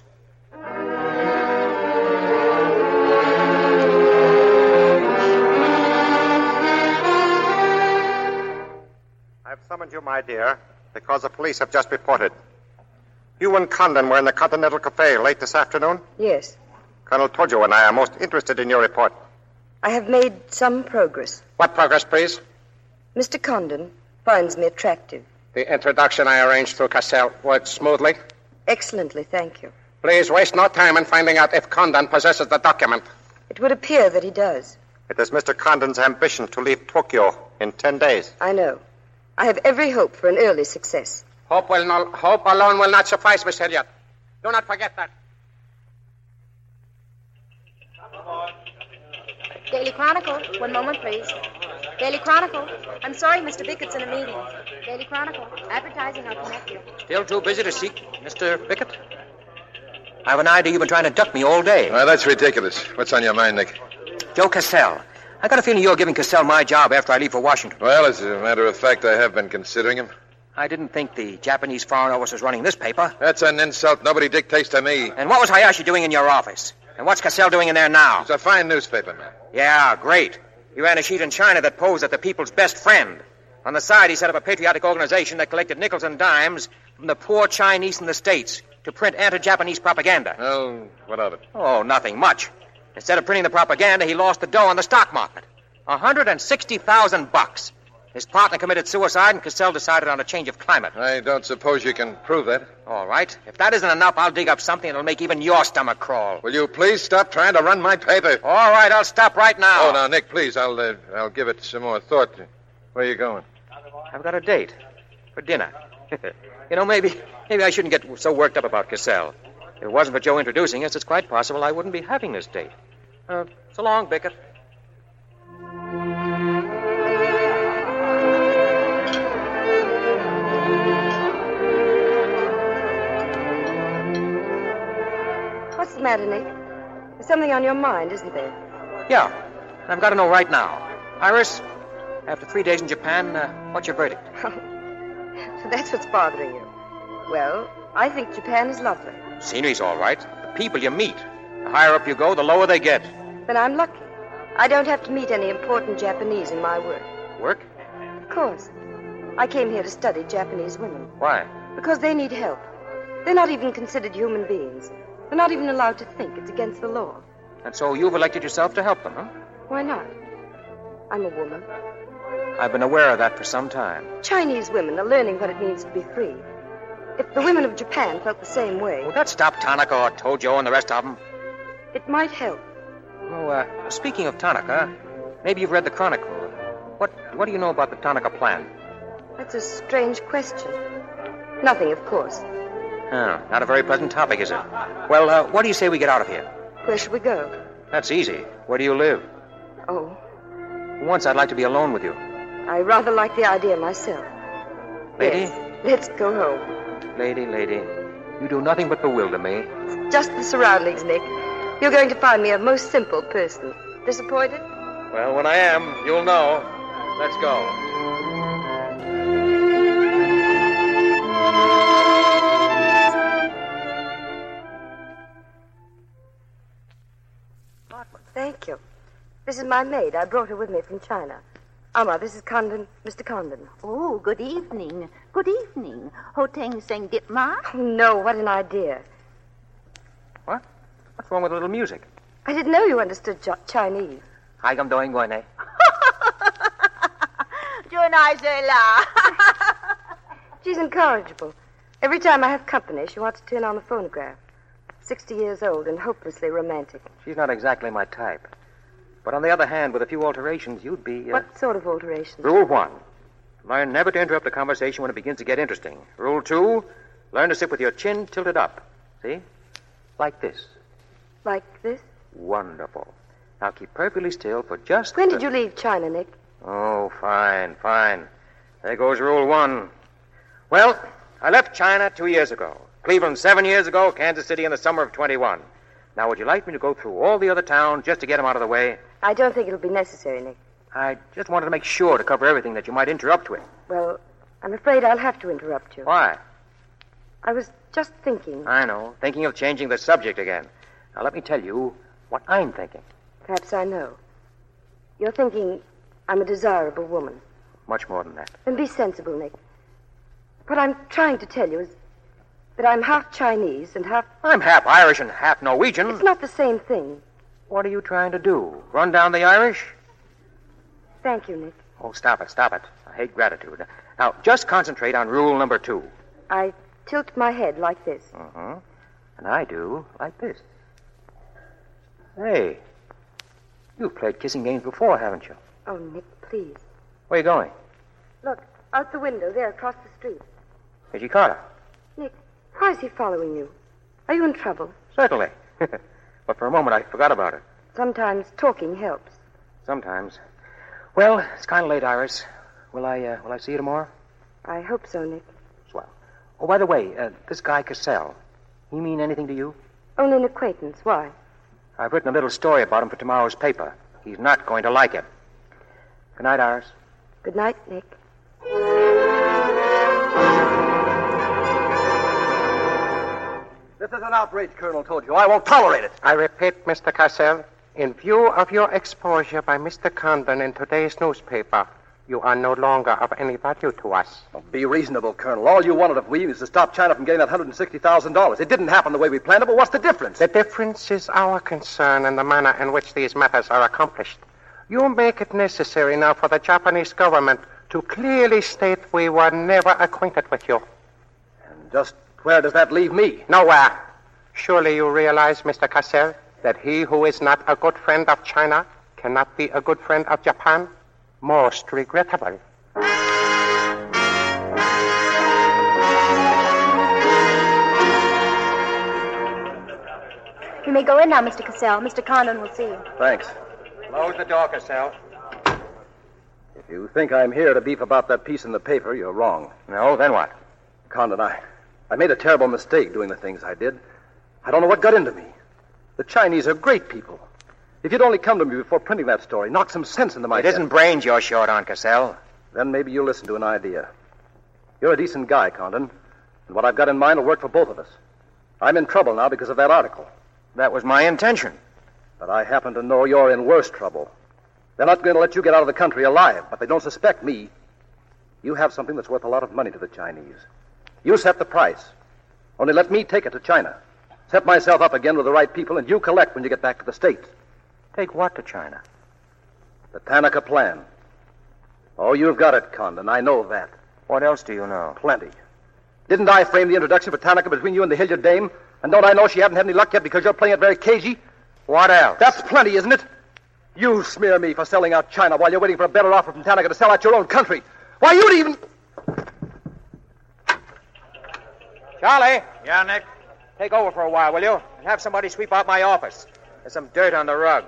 I've summoned you, my dear, because the police have just reported. You and Condon were in the Continental Cafe late this afternoon? Yes. Colonel Tojo and I are most interested in your report. I have made some progress. What progress, please? Mr. Condon finds me attractive. The introduction I arranged through Cassell worked smoothly? Excellently, thank you. Please waste no time in finding out if Condon possesses the document. It would appear that he does. It is Mr. Condon's ambition to leave Tokyo in 10 days. I know. I have every hope for an early success. Hope alone will not suffice, Miss Hilliard. Do not forget that. Daily Chronicle. One moment, please. Daily Chronicle. I'm sorry, Mr. Bickett's in a meeting. Daily Chronicle. Advertising, I'll connect you. Still too busy to seek Mr. Bickett? I have an idea you've been trying to duck me all day. Well, that's ridiculous. What's on your mind, Nick? Joe Cassell. I got a feeling you're giving Cassell my job after I leave for Washington. Well, as a matter of fact, I have been considering him. I didn't think the Japanese Foreign Office was running this paper. That's an insult. Nobody dictates to me. And what was Hayashi doing in your office? And what's Cassell doing in there now? It's a fine newspaper, man. Yeah, great. He ran a sheet in China that posed as the people's best friend. On the side, he set up a patriotic organization that collected nickels and dimes from the poor Chinese in the States to print anti-Japanese propaganda. Well, what of it? Oh, nothing much. Instead of printing the propaganda, he lost the dough on the stock market. $160,000. His partner committed suicide, and Cassell decided on a change of climate. I don't suppose you can prove that. All right. If that isn't enough, I'll dig up something that'll make even your stomach crawl. Will you please stop trying to run my paper? All right, I'll stop right now. Oh, now, Nick, please, I'll give it some more thought. Where are you going? I've got a date for dinner. You know, maybe I shouldn't get so worked up about Cassell. If it wasn't for Joe introducing us, it's quite possible I wouldn't be having this date. So long, Bickett. What's the matter, Nick? There's something on your mind, isn't there? Yeah. I've got to know right now. Iris, after 3 days in Japan, what's your verdict? So that's what's bothering you. Well, I think Japan is lovely. Scenery's all right. The people you meet. The higher up you go, the lower they get. Then I'm lucky. I don't have to meet any important Japanese in my work. Work? Of course. I came here to study Japanese women. Why? Because they need help. They're not even considered human beings. They're not even allowed to think. It's against the law. And so you've elected yourself to help them, huh? Why not? I'm a woman. I've been aware of that for some time. Chinese women are learning what it means to be free. If the women of Japan felt the same way... Would that stop Tanaka or Tojo and the rest of them? It might help. Oh, speaking of Tanaka, maybe you've read the Chronicle. What do you know about the Tanaka plan? That's a strange question. Nothing, of course. Oh, not a very pleasant topic, is it? Well, what do you say we get out of here? Where should we go? That's easy. Where do you live? Oh. Once I'd like to be alone with you. I rather like the idea myself. Lady? Yes. Let's go home. Lady, you do nothing but bewilder me. Just the surroundings, Nick. You're going to find me a most simple person. Disappointed? Well, when I am, you'll know. Let's go. This is my maid. I brought her with me from China. Amma, this is Condon, Mr. Condon. Oh, good evening. Good evening. Ho Teng Seng Dip Ma? No, what an idea. What? What's wrong with a little music? I didn't know you understood Chinese. Hi, I'm doing going, eh? She's incorrigible. Every time I have company, she wants to turn on the phonograph. 60 years old and hopelessly romantic. She's not exactly my type. But on the other hand, with a few alterations, you'd be... What sort of alterations? Rule 1. Learn never to interrupt a conversation when it begins to get interesting. Rule 2. Learn to sit with your chin tilted up. See? Like this. Like this? Wonderful. Now keep perfectly still for just... When did you leave China, Nick? Oh, fine. There goes Rule 1. Well, I left China 2 years ago. Cleveland 7 years ago. Kansas City in the summer of 21. Now, would you like me to go through all the other towns just to get them out of the way? I don't think it'll be necessary, Nick. I just wanted to make sure to cover everything that you might interrupt with. Well, I'm afraid I'll have to interrupt you. Why? I was just thinking. I know. Thinking of changing the subject again. Now, let me tell you what I'm thinking. Perhaps I know. You're thinking I'm a desirable woman. Much more than that. Then be sensible, Nick. What I'm trying to tell you is that I'm half Chinese and half... I'm half Irish and half Norwegian. It's not the same thing. What are you trying to do? Run down the Irish? Thank you, Nick. Oh, stop it. I hate gratitude. Now, just concentrate on rule number 2. I tilt my head like this. Uh-huh. And I do like this. Hey, you've played kissing games before, haven't you? Oh, Nick, please. Where are you going? Look, out the window there across the street. Is Carter? Nick, why is he following you? Are you in trouble? Certainly. But for a moment, I forgot about it. Sometimes talking helps. Sometimes. Well, it's kind of late, Iris. Will I see you tomorrow? I hope so, Nick. Swell. Oh, by the way, this guy Cassell, he mean anything to you? Only an acquaintance. Why? I've written a little story about him for tomorrow's paper. He's not going to like it. Good night, Iris. Good night, Nick. This is an outrage, Colonel told you. I won't tolerate it. I repeat, Mr. Cassell, in view of your exposure by Mr. Condon in today's newspaper, you are no longer of any value to us. Well, be reasonable, Colonel. All you wanted of we is to stop China from getting that $160,000. It didn't happen the way we planned it, but what's the difference? The difference is our concern and the manner in which these matters are accomplished. You make it necessary now for the Japanese government to clearly state we were never acquainted with you. And just where does that leave me? Nowhere. Surely you realize, Mr. Cassell, that he who is not a good friend of China cannot be a good friend of Japan? Most regrettable. You may go in now, Mr. Cassell. Mr. Condon will see you. Thanks. Close the door, Cassell. If you think I'm here to beef about that piece in the paper, you're wrong. No, then what? Condon, I made a terrible mistake doing the things I did. I don't know what got into me. The Chinese are great people. If you'd only come to me before printing that story, knock some sense into my head. It isn't brains you're short on, Cassell. Then maybe you'll listen to an idea. You're a decent guy, Condon, and what I've got in mind will work for both of us. I'm in trouble now because of that article. That was my intention. But I happen to know you're in worse trouble. They're not going to let you get out of the country alive, but they don't suspect me. You have something that's worth a lot of money to the Chinese. You set the price. Only let me take it to China. Set myself up again with the right people, and you collect when you get back to the States. Take what to China? The Tanaka plan. Oh, you've got it, Condon. I know that. What else do you know? Plenty. Didn't I frame the introduction for Tanaka between you and the Hilliard dame? And don't I know she hadn't had any luck yet because you're playing it very cagey? What else? That's plenty, isn't it? You smear me for selling out China while you're waiting for a better offer from Tanaka to sell out your own country. Why, you'd even... Charlie! Yeah, Nick? Take over for a while, will you? And have somebody sweep out my office. There's some dirt on the rug.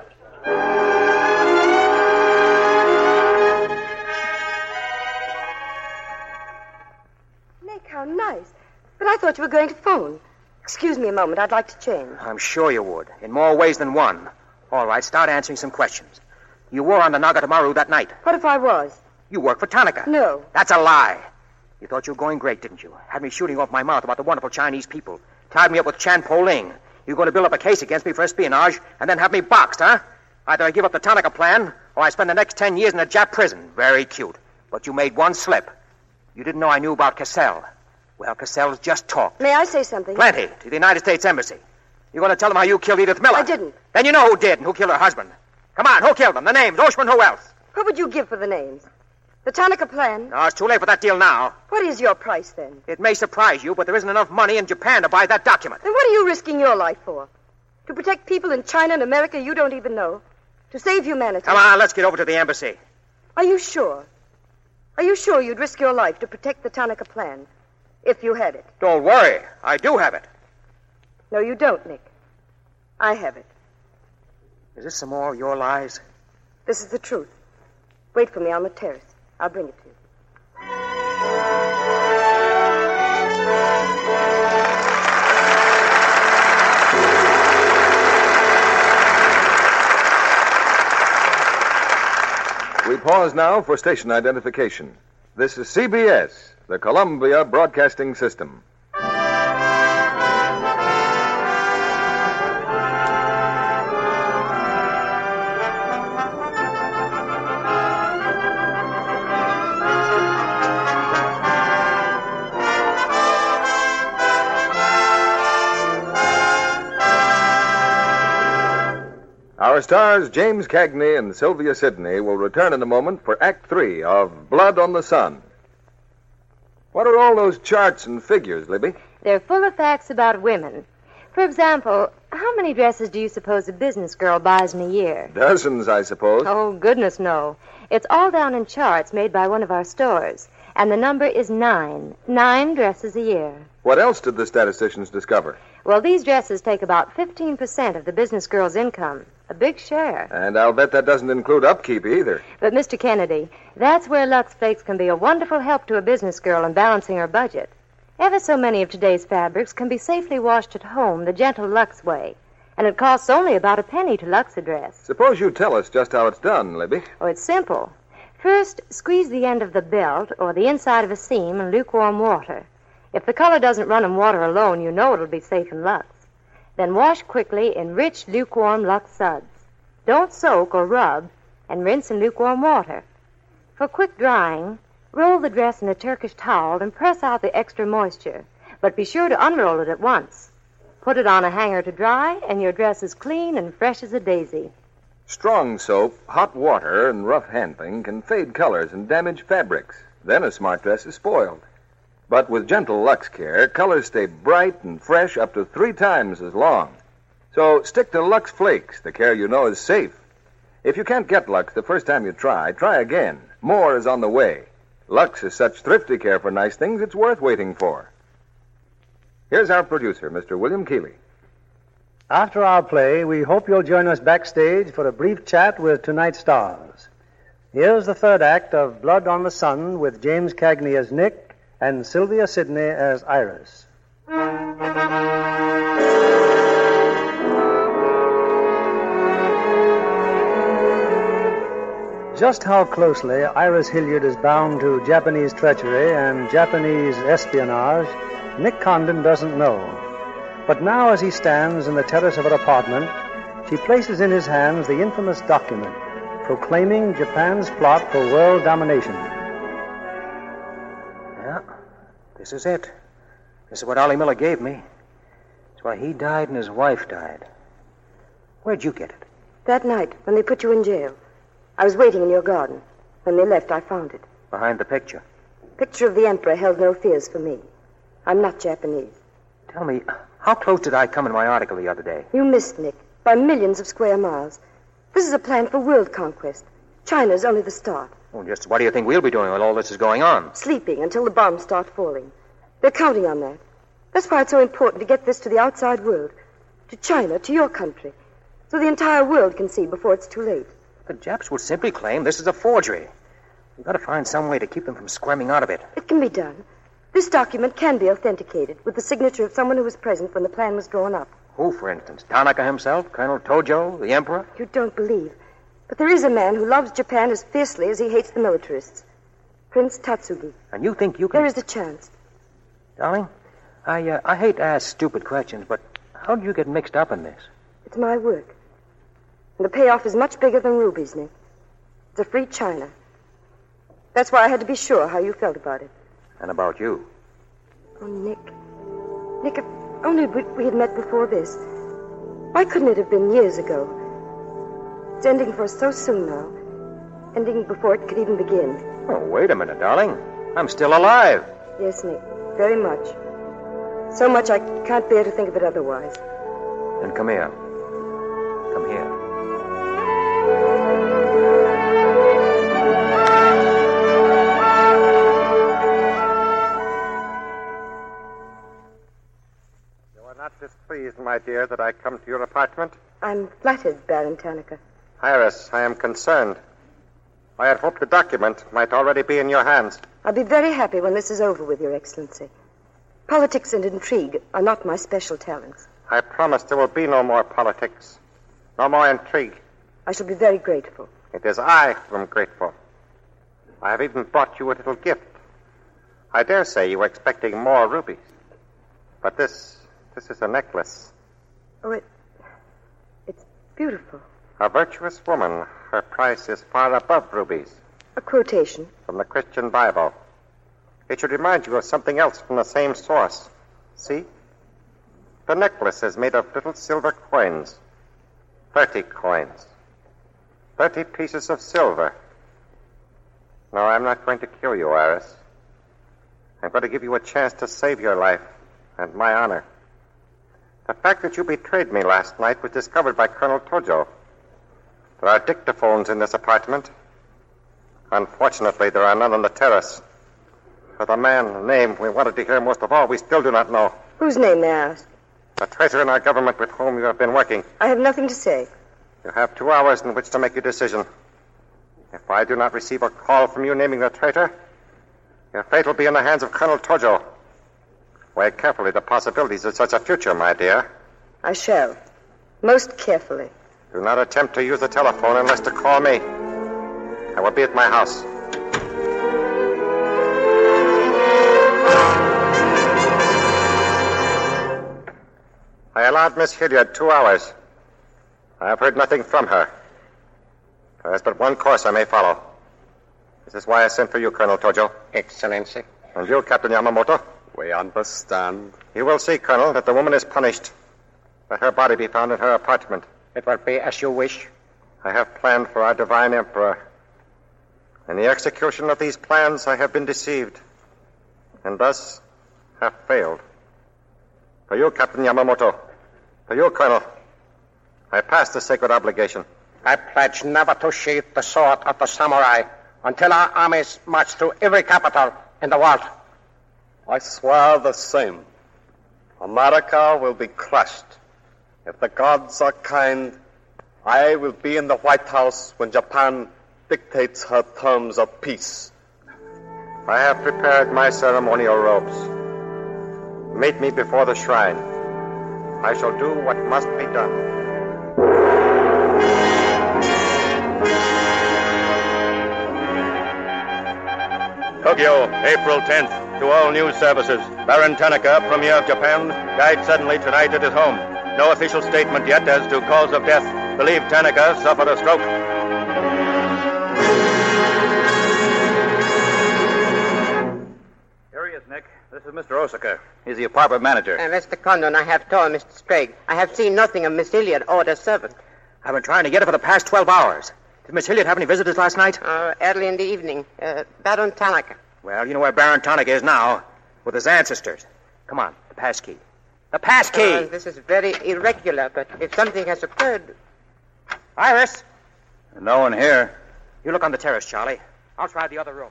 Nick, how nice. But I thought you were going to phone. Excuse me a moment. I'd like to change. I'm sure you would, in more ways than one. All right, start answering some questions. You were on the Nagatamaru that night. What if I was? You worked for Tanaka. No. That's a lie. You thought you were going great, didn't you? Had me shooting off my mouth about the wonderful Chinese people. Tied me up with Chan Po Ling. You're going to build up a case against me for espionage and then have me boxed, huh? Either I give up the Tanaka plan, or I spend the next 10 years in a Jap prison. Very cute. But you made one slip. You didn't know I knew about Cassell. Well, Cassell's just talked. May I say something? Plenty. To the United States Embassy. You're going to tell them how you killed Edith Miller? I didn't. Then you know who did and who killed her husband. Come on, who killed them? The names. Oshman, who else? What would you give for the names? The Tanaka plan? No, it's too late for that deal now. What is your price, then? It may surprise you, but there isn't enough money in Japan to buy that document. Then what are you risking your life for? To protect people in China and America you don't even know? To save humanity? Come on, let's get over to the embassy. Are you sure? Are you sure you'd risk your life to protect the Tanaka plan? If you had it. Don't worry. I do have it. No, you don't, Nick. I have it. Is this some more of your lies? This is the truth. Wait for me on the terrace. I'll bring it to you. We pause now for station identification. This is CBS, the Columbia Broadcasting System. Our stars, James Cagney and Sylvia Sidney, will return in a moment for Act 3 of Blood on the Sun. What are all those charts and figures, Libby? They're full of facts about women. For example, how many dresses do you suppose a business girl buys in a year? Dozens, I suppose. Oh, goodness, no. It's all down in charts made by one of our stores. And the number is 9. 9 dresses a year. What else did the statisticians discover? Well, these dresses take about 15% of the business girl's income. A big share. And I'll bet that doesn't include upkeep either. But, Mr. Kennedy, that's where Lux Flakes can be a wonderful help to a business girl in balancing her budget. Ever so many of today's fabrics can be safely washed at home the gentle Lux way. And it costs only about a penny to Lux a dress. Suppose you tell us just how it's done, Libby. Oh, it's simple. First, squeeze the end of the belt or the inside of a seam in lukewarm water. If the color doesn't run in water alone, you know it'll be safe in Lux. Then wash quickly in rich, lukewarm Lux suds. Don't soak or rub, and rinse in lukewarm water. For quick drying, roll the dress in a Turkish towel and press out the extra moisture, but be sure to unroll it at once. Put it on a hanger to dry, and your dress is clean and fresh as a daisy. Strong soap, hot water, and rough handling can fade colors and damage fabrics. Then a smart dress is spoiled. But with gentle Lux care, colors stay bright and fresh up to 3 times as long. So stick to Lux Flakes, the care you know is safe. If you can't get Lux the first time you try again. More is on the way. Lux is such thrifty care for nice things, it's worth waiting for. Here's our producer, Mr. William Keeley. After our play, we hope you'll join us backstage for a brief chat with tonight's stars. Here's the third act of Blood on the Sun with James Cagney as Nick and Sylvia Sidney as Iris. Just how closely Iris Hilliard is bound to Japanese treachery and Japanese espionage, Nick Condon doesn't know. But now, as he stands in the terrace of her apartment, she places in his hands the infamous document proclaiming Japan's plot for world domination. Yeah, this is it. This is what Ollie Miller gave me. It's why he died and his wife died. Where'd you get it? That night, when they put you in jail. I was waiting in your garden. When they left, I found it. Behind the picture. Picture of the Emperor held no fears for me. I'm not Japanese. Tell me, how close did I come in my article the other day? You missed, Nick, by millions of square miles. This is a plan for world conquest. China's only the start. Well, just what do you think we'll be doing while all this is going on? Sleeping until the bombs start falling. They're counting on that. That's why it's so important to get this to the outside world. To China, to your country. So the entire world can see before it's too late. The Japs will simply claim this is a forgery. We've got to find some way to keep them from squirming out of it. It can be done. This document can be authenticated with the signature of someone who was present when the plan was drawn up. Who, for instance? Tanaka himself? Colonel Tojo? The Emperor? You don't believe. But there is a man who loves Japan as fiercely as he hates the militarists. Prince Tatsugi. And you think you can... There is a chance. Darling, I hate to ask stupid questions, but how did you get mixed up in this? It's my work. And the payoff is much bigger than rubies, Nick. It's a free China. That's why I had to be sure how you felt about it. And about you. Oh, Nick. Nick, if only we had met before this. Why couldn't it have been years ago? It's ending for us so soon now. Ending before it could even begin. Oh, wait a minute, darling. I'm still alive. Yes, Nick. Very much. So much I can't bear to think of it otherwise. Then come here. Come here. You are not displeased, my dear, that I come to your apartment? I'm flattered, Baron Tanaka. Iris, I am concerned. I had hoped the document might already be in your hands. I'll be very happy when this is over with, Your Excellency. Politics and intrigue are not my special talents. I promise there will be no more politics, no more intrigue. I shall be very grateful. It is I who am grateful. I have even brought you a little gift. I dare say you were expecting more rubies. But this is a necklace. Oh, it's beautiful. A virtuous woman. Her price is far above rubies. A quotation. From the Christian Bible. It should remind you of something else from the same source. See? The necklace is made of little silver coins. 30 coins. 30 pieces of silver. No, I'm not going to kill you, Iris. I'm going to give you a chance to save your life and my honor. The fact that you betrayed me last night was discovered by Colonel Tojo. There are dictaphones in this apartment. Unfortunately, there are none on the terrace. For the man's name we wanted to hear most of all, we still do not know. Whose name, may I ask? The traitor in our government with whom you have been working. I have nothing to say. You have 2 hours in which to make your decision. If I do not receive a call from you naming the traitor, your fate will be in the hands of Colonel Tojo. Weigh carefully the possibilities of such a future, my dear. I shall. Most carefully. Do not attempt to use the telephone unless to call me. I will be at my house. I allowed Miss Hilliard 2 hours. I have heard nothing from her. There is but one course I may follow. This is why I sent for you, Colonel Tojo. Excellency. And you, Captain Yamamoto. We understand. You will see, Colonel, that the woman is punished. Let her body be found in her apartment. It will be as you wish. I have planned for our divine emperor. In the execution of these plans, I have been deceived, and thus have failed. For you, Captain Yamamoto, for you, Colonel, I pass the sacred obligation. I pledge never to sheathe the sword of the samurai until our armies march through every capital in the world. I swear the same. America will be crushed. If the gods are kind, I will be in the White House when Japan dictates her terms of peace. I have prepared my ceremonial robes. Meet me before the shrine. I shall do what must be done. Tokyo, April 10th. To all news services. Baron Tanaka, Premier of Japan, died suddenly tonight at his home. No official statement yet as to cause of death. Believe Tanaka suffered a stroke. Here he is, Nick. This is Mr. Osaka. He's the apartment manager. Mr. Condon, I have told Mr. Sprague. I have seen nothing of Miss Hilliard or the servant. I've been trying to get her for the past 12 hours. Did Miss Hilliard have any visitors last night? Early in the evening. Baron Tanaka. Well, you know where Baron Tanaka is now. With his ancestors. Come on, the pass key. The pass key! This is very irregular, but if something has occurred... Iris! No one here. You look on the terrace, Charlie. I'll try the other room.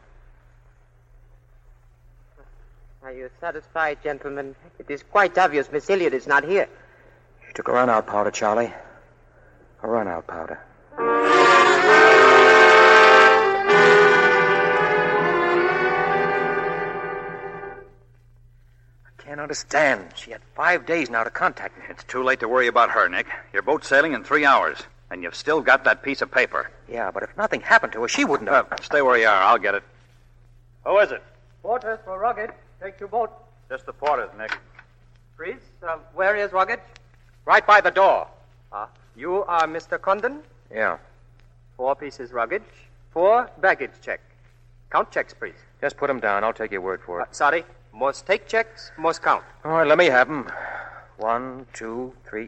Are you satisfied, gentlemen? It is quite obvious Miss Hilliard is not here. She took a run-out powder, Charlie. A run-out powder. I can't understand. She had 5 days now to contact me. It's too late to worry about her, Nick. Your boat's sailing in 3 hours, and you've still got that piece of paper. Yeah, but if nothing happened to her, she wouldn't have. Stay where you are. I'll get it. Who is it? Porters for Rugged. Take your boat. Just the porters, Nick. Priest, where is Rugged? Right by the door. You are Mr. Condon? Yeah. 4 pieces luggage, 4 baggage check. Count checks, please. Just put them down. I'll take your word for it. Sorry. Must take checks, must count. All right, let me have them. 1, 2, 3,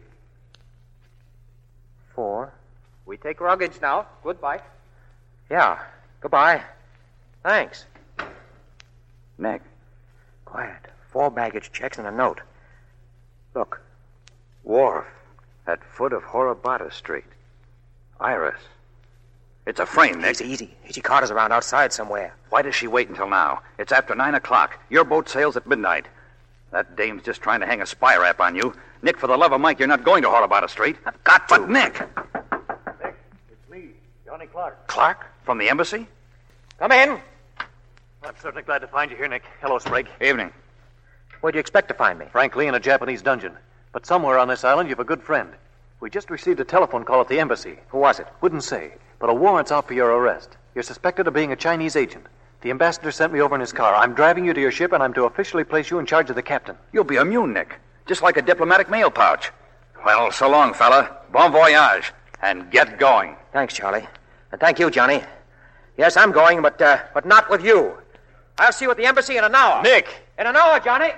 4. We take luggage now. Goodbye. Yeah. Goodbye. Thanks. Nick. Quiet. 4 baggage checks and a note. Look. Wharf at foot of Horobata Street. Iris. It's a frame, Nick. Easy. Carter's around outside somewhere. Why does she wait until now? It's after 9 o'clock. Your boat sails at midnight. That dame's just trying to hang a spy rap on you. Nick, for the love of Mike, you're not going to Horobata Street. I've got to. But, Nick. Nick, it's me, Johnny Clark. Clark? From the embassy? Come in. I'm certainly glad to find you here, Nick. Hello, Sprague. Evening. Where'd you expect to find me? Frankly, in a Japanese dungeon. But somewhere on this island, you've a good friend. We just received a telephone call at the embassy. Who was it? Wouldn't say, but a warrant's out for your arrest. You're suspected of being a Chinese agent. The ambassador sent me over in his car. I'm driving you to your ship, and I'm to officially place you in charge of the captain. You'll be immune, Nick. Just like a diplomatic mail pouch. Well, so long, fella. Bon voyage. And get going. Thanks, Charlie. And thank you, Johnny. Yes, I'm going, but not with you. I'll see you at the embassy in an hour. Nick! In an hour, Johnny.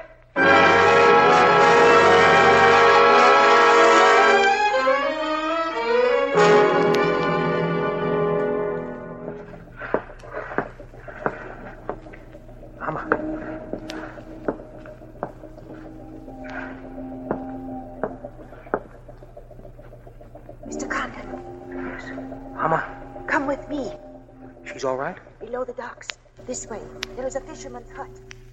Mr. Condon. Mama, Come with me. she's all right? Below the docks. This way. There is a fisherman's hut.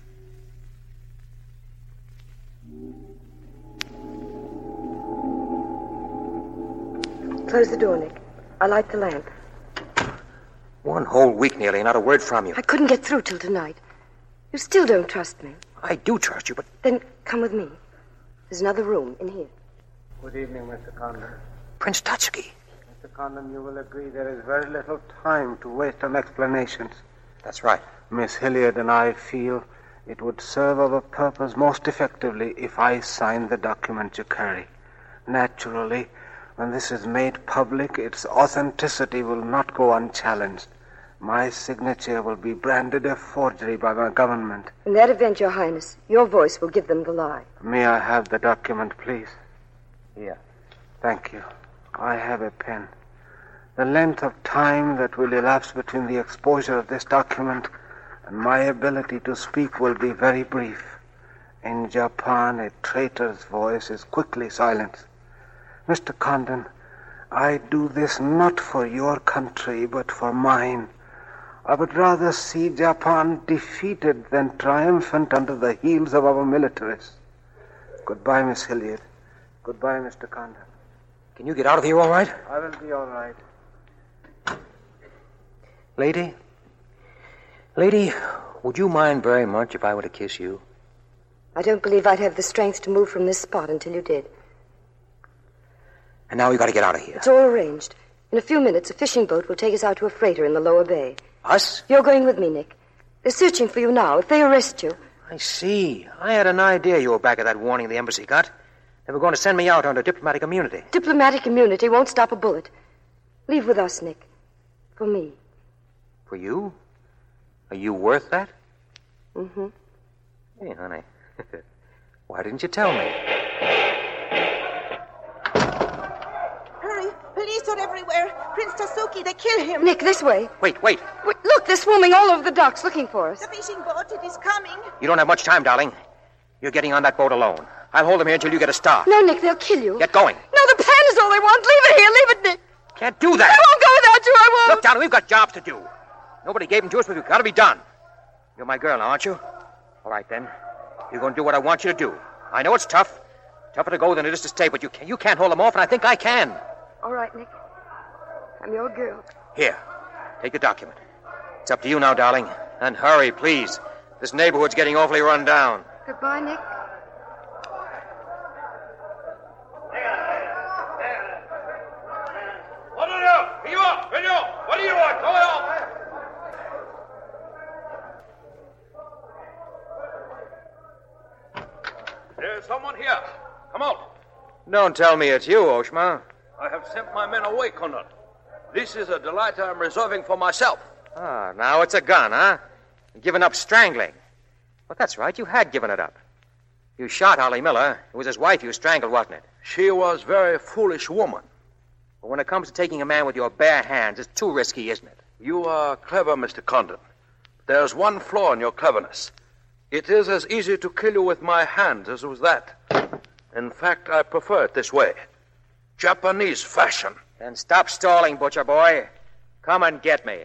Close the door, Nick. I'll light the lamp. 1 whole week nearly, not a word from you. I couldn't get through till tonight. You still don't trust me. I do trust you, but... Then come with me. There's another room in here. Good evening, Mr. Condon. Prince Tatsuki. Mr. Condon, you will agree there is very little time to waste on explanations. That's right. Miss Hilliard and I feel it would serve our purpose most effectively if I signed the document you carry. Naturally, when this is made public, its authenticity will not go unchallenged. My signature will be branded a forgery by my government. In that event, Your Highness, your voice will give them the lie. May I have the document, please? Here. Thank you. I have a pen. The length of time that will elapse between the exposure of this document and my ability to speak will be very brief. In Japan, a traitor's voice is quickly silenced. Mr. Condon, I do this not for your country, but for mine. I would rather see Japan defeated than triumphant under the heels of our militaries. Goodbye, Miss Hilliard. Goodbye, Mr. Condon. Can you get out of here all right? I will be all right. Lady, would you mind very much if I were to kiss you? I don't believe I'd have the strength to move from this spot until you did. And now we got to get out of here. It's all arranged. In a few minutes, a fishing boat will take us out to a freighter in the lower bay. Us? You're going with me, Nick. They're searching for you now. If they arrest you... I see. I had an idea you were back of that warning the embassy got. They were going to send me out under diplomatic immunity. Diplomatic immunity won't stop a bullet. Leave with us, Nick. For me. For you? Are you worth that? Mm-hmm. Hey, honey. Why didn't you tell me? Hurry! Police are everywhere. Prince Tatsuki, they kill him. Nick, this way. Wait. Look, they're swarming all over the docks looking for us. The fishing boat, it is coming. You don't have much time, darling. You're getting on that boat alone. I'll hold them here until you get a start. No, Nick, they'll kill you. Get going. No, the pan is all they want. Leave it here. Leave it, Nick. Can't do that. I won't go without you. I won't. Look, darling, we've got jobs to do. Nobody gave them to us, but we've got to be done. You're my girl now, aren't you? All right, then. You're going to do what I want you to do. I know it's tough. Tougher to go than it is to stay, but you can't hold them off, and I think I can. All right, Nick. I'm your girl. Here, take the document. It's up to you now, darling. And hurry, please. This neighborhood's getting awfully run down. Goodbye, Nick. What are you? What do you want? Go on. There's someone here. Come out. Don't tell me it's you, Oshma. I have sent my men away, Condon. This is a delight I'm reserving for myself. Ah, now it's a gun, huh? You've given up strangling. But that's right, you had given it up. You shot Ollie Miller. It was his wife you strangled, wasn't it? She was a very foolish woman. But when it comes to taking a man with your bare hands, it's too risky, isn't it? You are clever, Mr. Condon. There's one flaw in your cleverness. It is as easy to kill you with my hands as with that. In fact, I prefer it this way. Japanese fashion. Then stop stalling, butcher boy. Come and get me.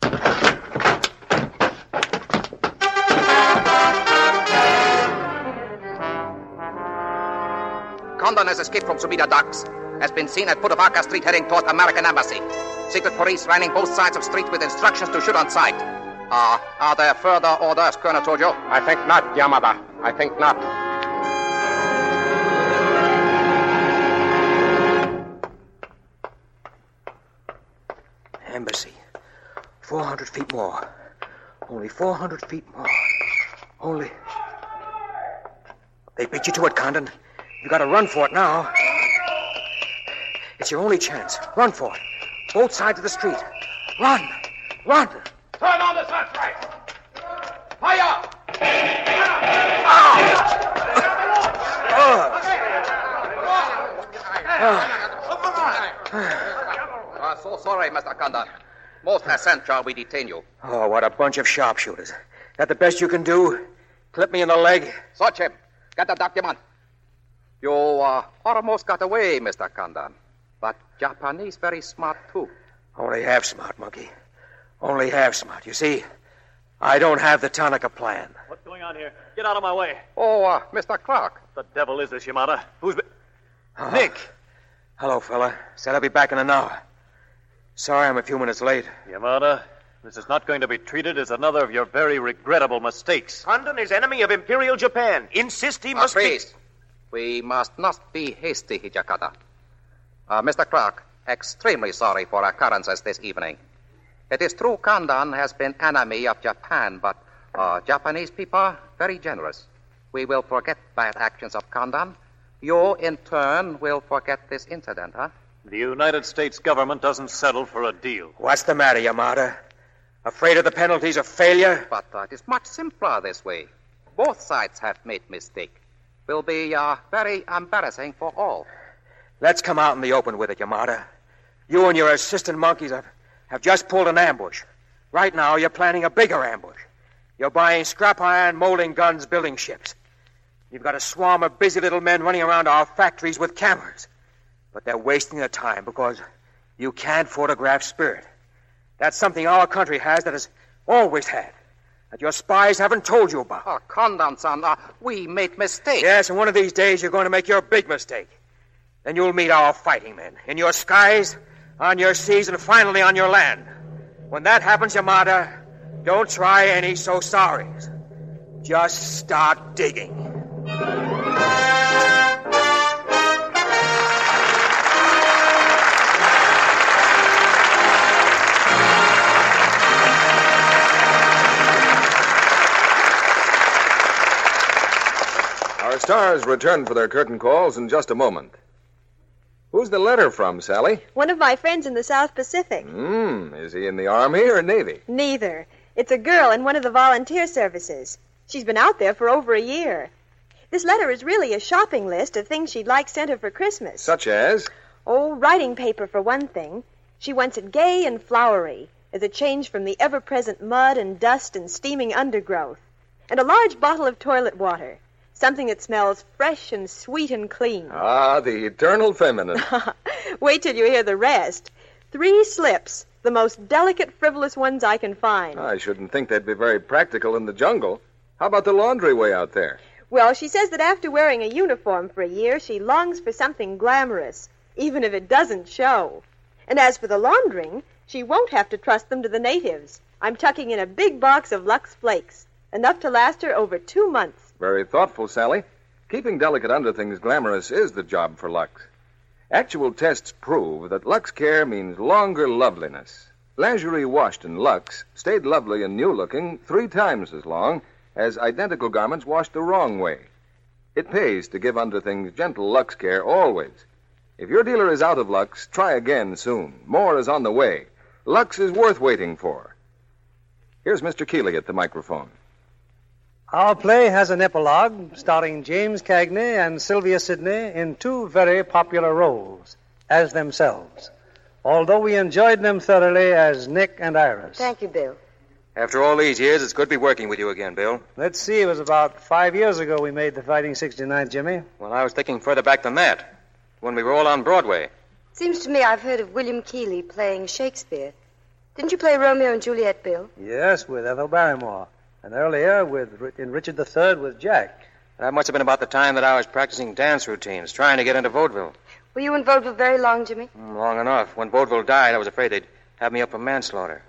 Condon has escaped from Sumida docks. Has been seen at Pudavaka Street heading toward American Embassy. Secret police lining both sides of street with instructions to shoot on sight. Are there further orders, Colonel Tojo? I think not, Yamada. I think not. Embassy. 400 feet more. Only 400 feet more. Only... They beat you to it, Condon. You gotta run for it now. It's your only chance. Run for it. Both sides of the street. Run! Run! Turn on the searchlight! Fire! So sorry, Mr. Condon. Most essential, we detain you. Oh, what a bunch of sharpshooters. That the best you can do? Clip me in the leg? Search him. Get the document. You almost got away, Mr. Condon. But Japanese very smart, too. Only half smart, Monkey. Only half smart. You see, I don't have the Tanaka plan. What's going on here? Get out of my way. Oh, Mr. Clark. The devil is this, Yamada? Who's been... Oh. Nick! Hello, fella. Said I'll be back in an hour. Sorry I'm a few minutes late. Yamada, this is not going to be treated as another of your very regrettable mistakes. Condon is enemy of Imperial Japan. Insist he must please. We must not be hasty, Hijakata. Mr. Clark, extremely sorry for occurrences this evening. It is true Condon has been enemy of Japan, but Japanese people are very generous. We will forget bad actions of Condon. You, in turn, will forget this incident, huh? The United States government doesn't settle for a deal. What's the matter, Yamada? Afraid of the penalties of failure? But it is much simpler this way. Both sides have made mistake. Will be very embarrassing for all. Let's come out in the open with it, Yamada. You and your assistant monkeys have just pulled an ambush. Right now, you're planning a bigger ambush. You're buying scrap iron, molding guns, building ships. You've got a swarm of busy little men running around our factories with cameras. But they're wasting their time because you can't photograph spirit. That's something our country has that has always had, that your spies haven't told you about. Oh, Condon-san, we made mistakes. Yes, and one of these days you're going to make your big mistake. Then you'll meet our fighting men in your skies, on your seas, and finally on your land. When that happens, Yamada, don't try any so sorries. Just start digging. Our stars return for their curtain calls in just a moment. Who's the letter from, Sally? One of my friends in the South Pacific. Is he in the Army or Navy? Neither. It's a girl in one of the volunteer services. She's been out there for over a year. This letter is really a shopping list of things she'd like sent her for Christmas. Such as? Oh, writing paper for one thing. She wants it gay and flowery, as a change from the ever-present mud and dust and steaming undergrowth. And a large bottle of toilet water. Something that smells fresh and sweet and clean. Ah, the eternal feminine. Wait till you hear the rest. 3 slips, the most delicate, frivolous ones I can find. I shouldn't think they'd be very practical in the jungle. How about the laundry way out there? Well, she says that after wearing a uniform for a year, she longs for something glamorous, even if it doesn't show. And as for the laundering, she won't have to trust them to the natives. I'm tucking in a big box of Lux Flakes, enough to last her over 2 months. Very thoughtful, Sally. Keeping delicate underthings glamorous is the job for Lux. Actual tests prove that Lux Care means longer loveliness. Lingerie washed in Lux stayed lovely and new-looking 3 times as long as identical garments washed the wrong way. It pays to give underthings gentle Lux Care always. If your dealer is out of Lux, try again soon. More is on the way. Lux is worth waiting for. Here's Mr. Keeley at the microphone. Our play has an epilogue starring James Cagney and Sylvia Sidney in two very popular roles as themselves, although we enjoyed them thoroughly as Nick and Iris. Thank you, Bill. After all these years, it's good to be working with you again, Bill. Let's see, it was about 5 years ago we made the Fighting 69, Jimmy. Well, I was thinking further back than that, when we were all on Broadway. Seems to me I've heard of William Keeley playing Shakespeare. Didn't you play Romeo and Juliet, Bill? Yes, with Ethel Barrymore. And earlier in Richard III with Jack. That must have been about the time that I was practicing dance routines, trying to get into vaudeville. Were you in vaudeville very long, Jimmy? Long enough. When vaudeville died, I was afraid they'd have me up for manslaughter.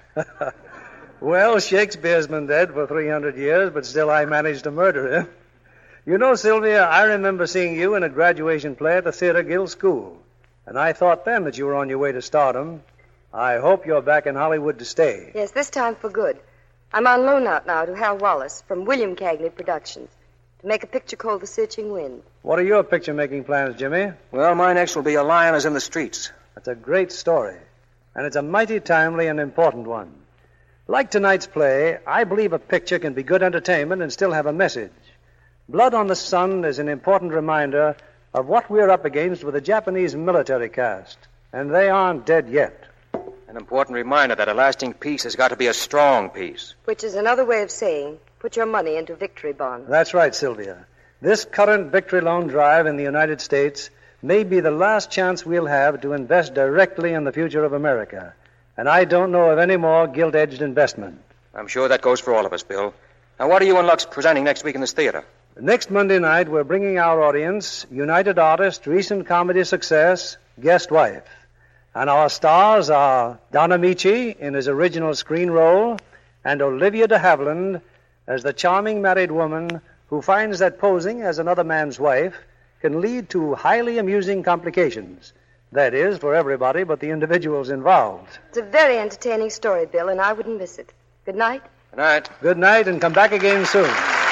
Well, Shakespeare's been dead for 300 years, but still I managed to murder him. You know, Sylvia, I remember seeing you in a graduation play at the Theater Guild School. And I thought then that you were on your way to stardom. I hope you're back in Hollywood to stay. Yes, this time for good. I'm on loan out now to Hal Wallace from William Cagney Productions to make a picture called The Searching Wind. What are your picture-making plans, Jimmy? Well, my next will be A Lion is in the Streets. That's a great story, and it's a mighty timely and important one. Like tonight's play, I believe a picture can be good entertainment and still have a message. Blood on the Sun is an important reminder of what we're up against with the Japanese military caste, and they aren't dead yet. An important reminder that a lasting peace has got to be a strong peace. Which is another way of saying, put your money into victory bonds. That's right, Sylvia. This current victory loan drive in the United States may be the last chance we'll have to invest directly in the future of America. And I don't know of any more gilt-edged investment. I'm sure that goes for all of us, Bill. Now, what are you and Lux presenting next week in this theater? Next Monday night, we're bringing our audience United Artist, recent comedy success, Guest Wife. And our stars are Don Amici in his original screen role and Olivia de Havilland as the charming married woman who finds that posing as another man's wife can lead to highly amusing complications. That is, for everybody but the individuals involved. It's a very entertaining story, Bill, and I wouldn't miss it. Good night. Good night. Good night, and come back again soon.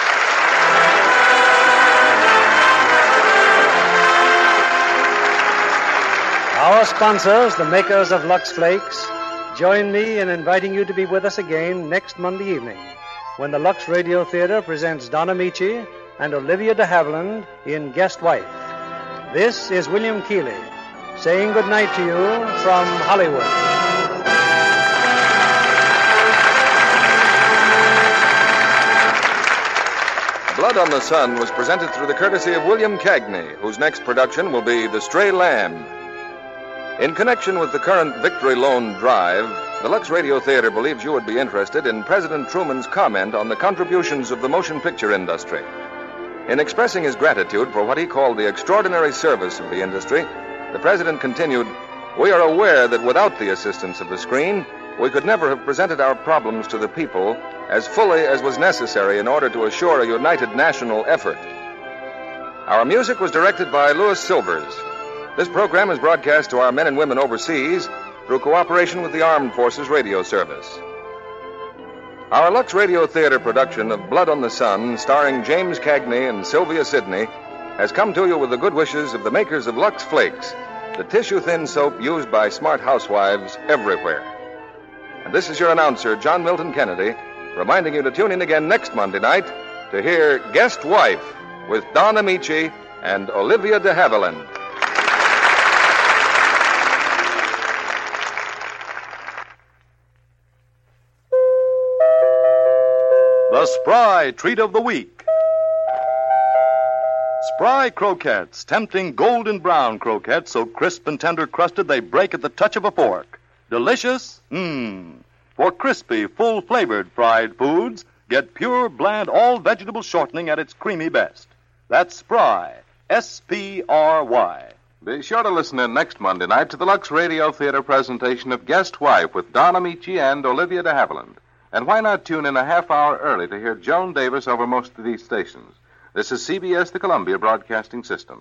Our sponsors, the makers of Lux Flakes, join me in inviting you to be with us again next Monday evening when the Lux Radio Theater presents Don Amici and Olivia de Havilland in Guest Wife. This is William Keeley saying good night to you from Hollywood. Blood on the Sun was presented through the courtesy of William Cagney, whose next production will be The Stray Lamb. In connection with the current Victory Loan Drive, the Lux Radio Theater believes you would be interested in President Truman's comment on the contributions of the motion picture industry. In expressing his gratitude for what he called the extraordinary service of the industry, the President continued, "We are aware that without the assistance of the screen, we could never have presented our problems to the people as fully as was necessary in order to assure a united national effort." Our music was directed by Louis Silvers. This program is broadcast to our men and women overseas through cooperation with the Armed Forces Radio Service. Our Lux Radio Theater production of Blood on the Sun, starring James Cagney and Sylvia Sidney, has come to you with the good wishes of the makers of Lux Flakes, the tissue-thin soap used by smart housewives everywhere. And this is your announcer, John Milton Kennedy, reminding you to tune in again next Monday night to hear Guest Wife with Don Amici and Olivia de Havilland. The Spry Treat of the Week. Spry croquettes, tempting golden brown croquettes so crisp and tender crusted they break at the touch of a fork. Delicious? For crispy, full-flavored fried foods, get pure, bland, all-vegetable shortening at its creamy best. That's Spry, S-P-R-Y. Be sure to listen in next Monday night to the Lux Radio Theater presentation of Guest Wife with Don Amici and Olivia de Havilland. And why not tune in a half hour early to hear Joan Davis over most of these stations? This is CBS, the Columbia Broadcasting System.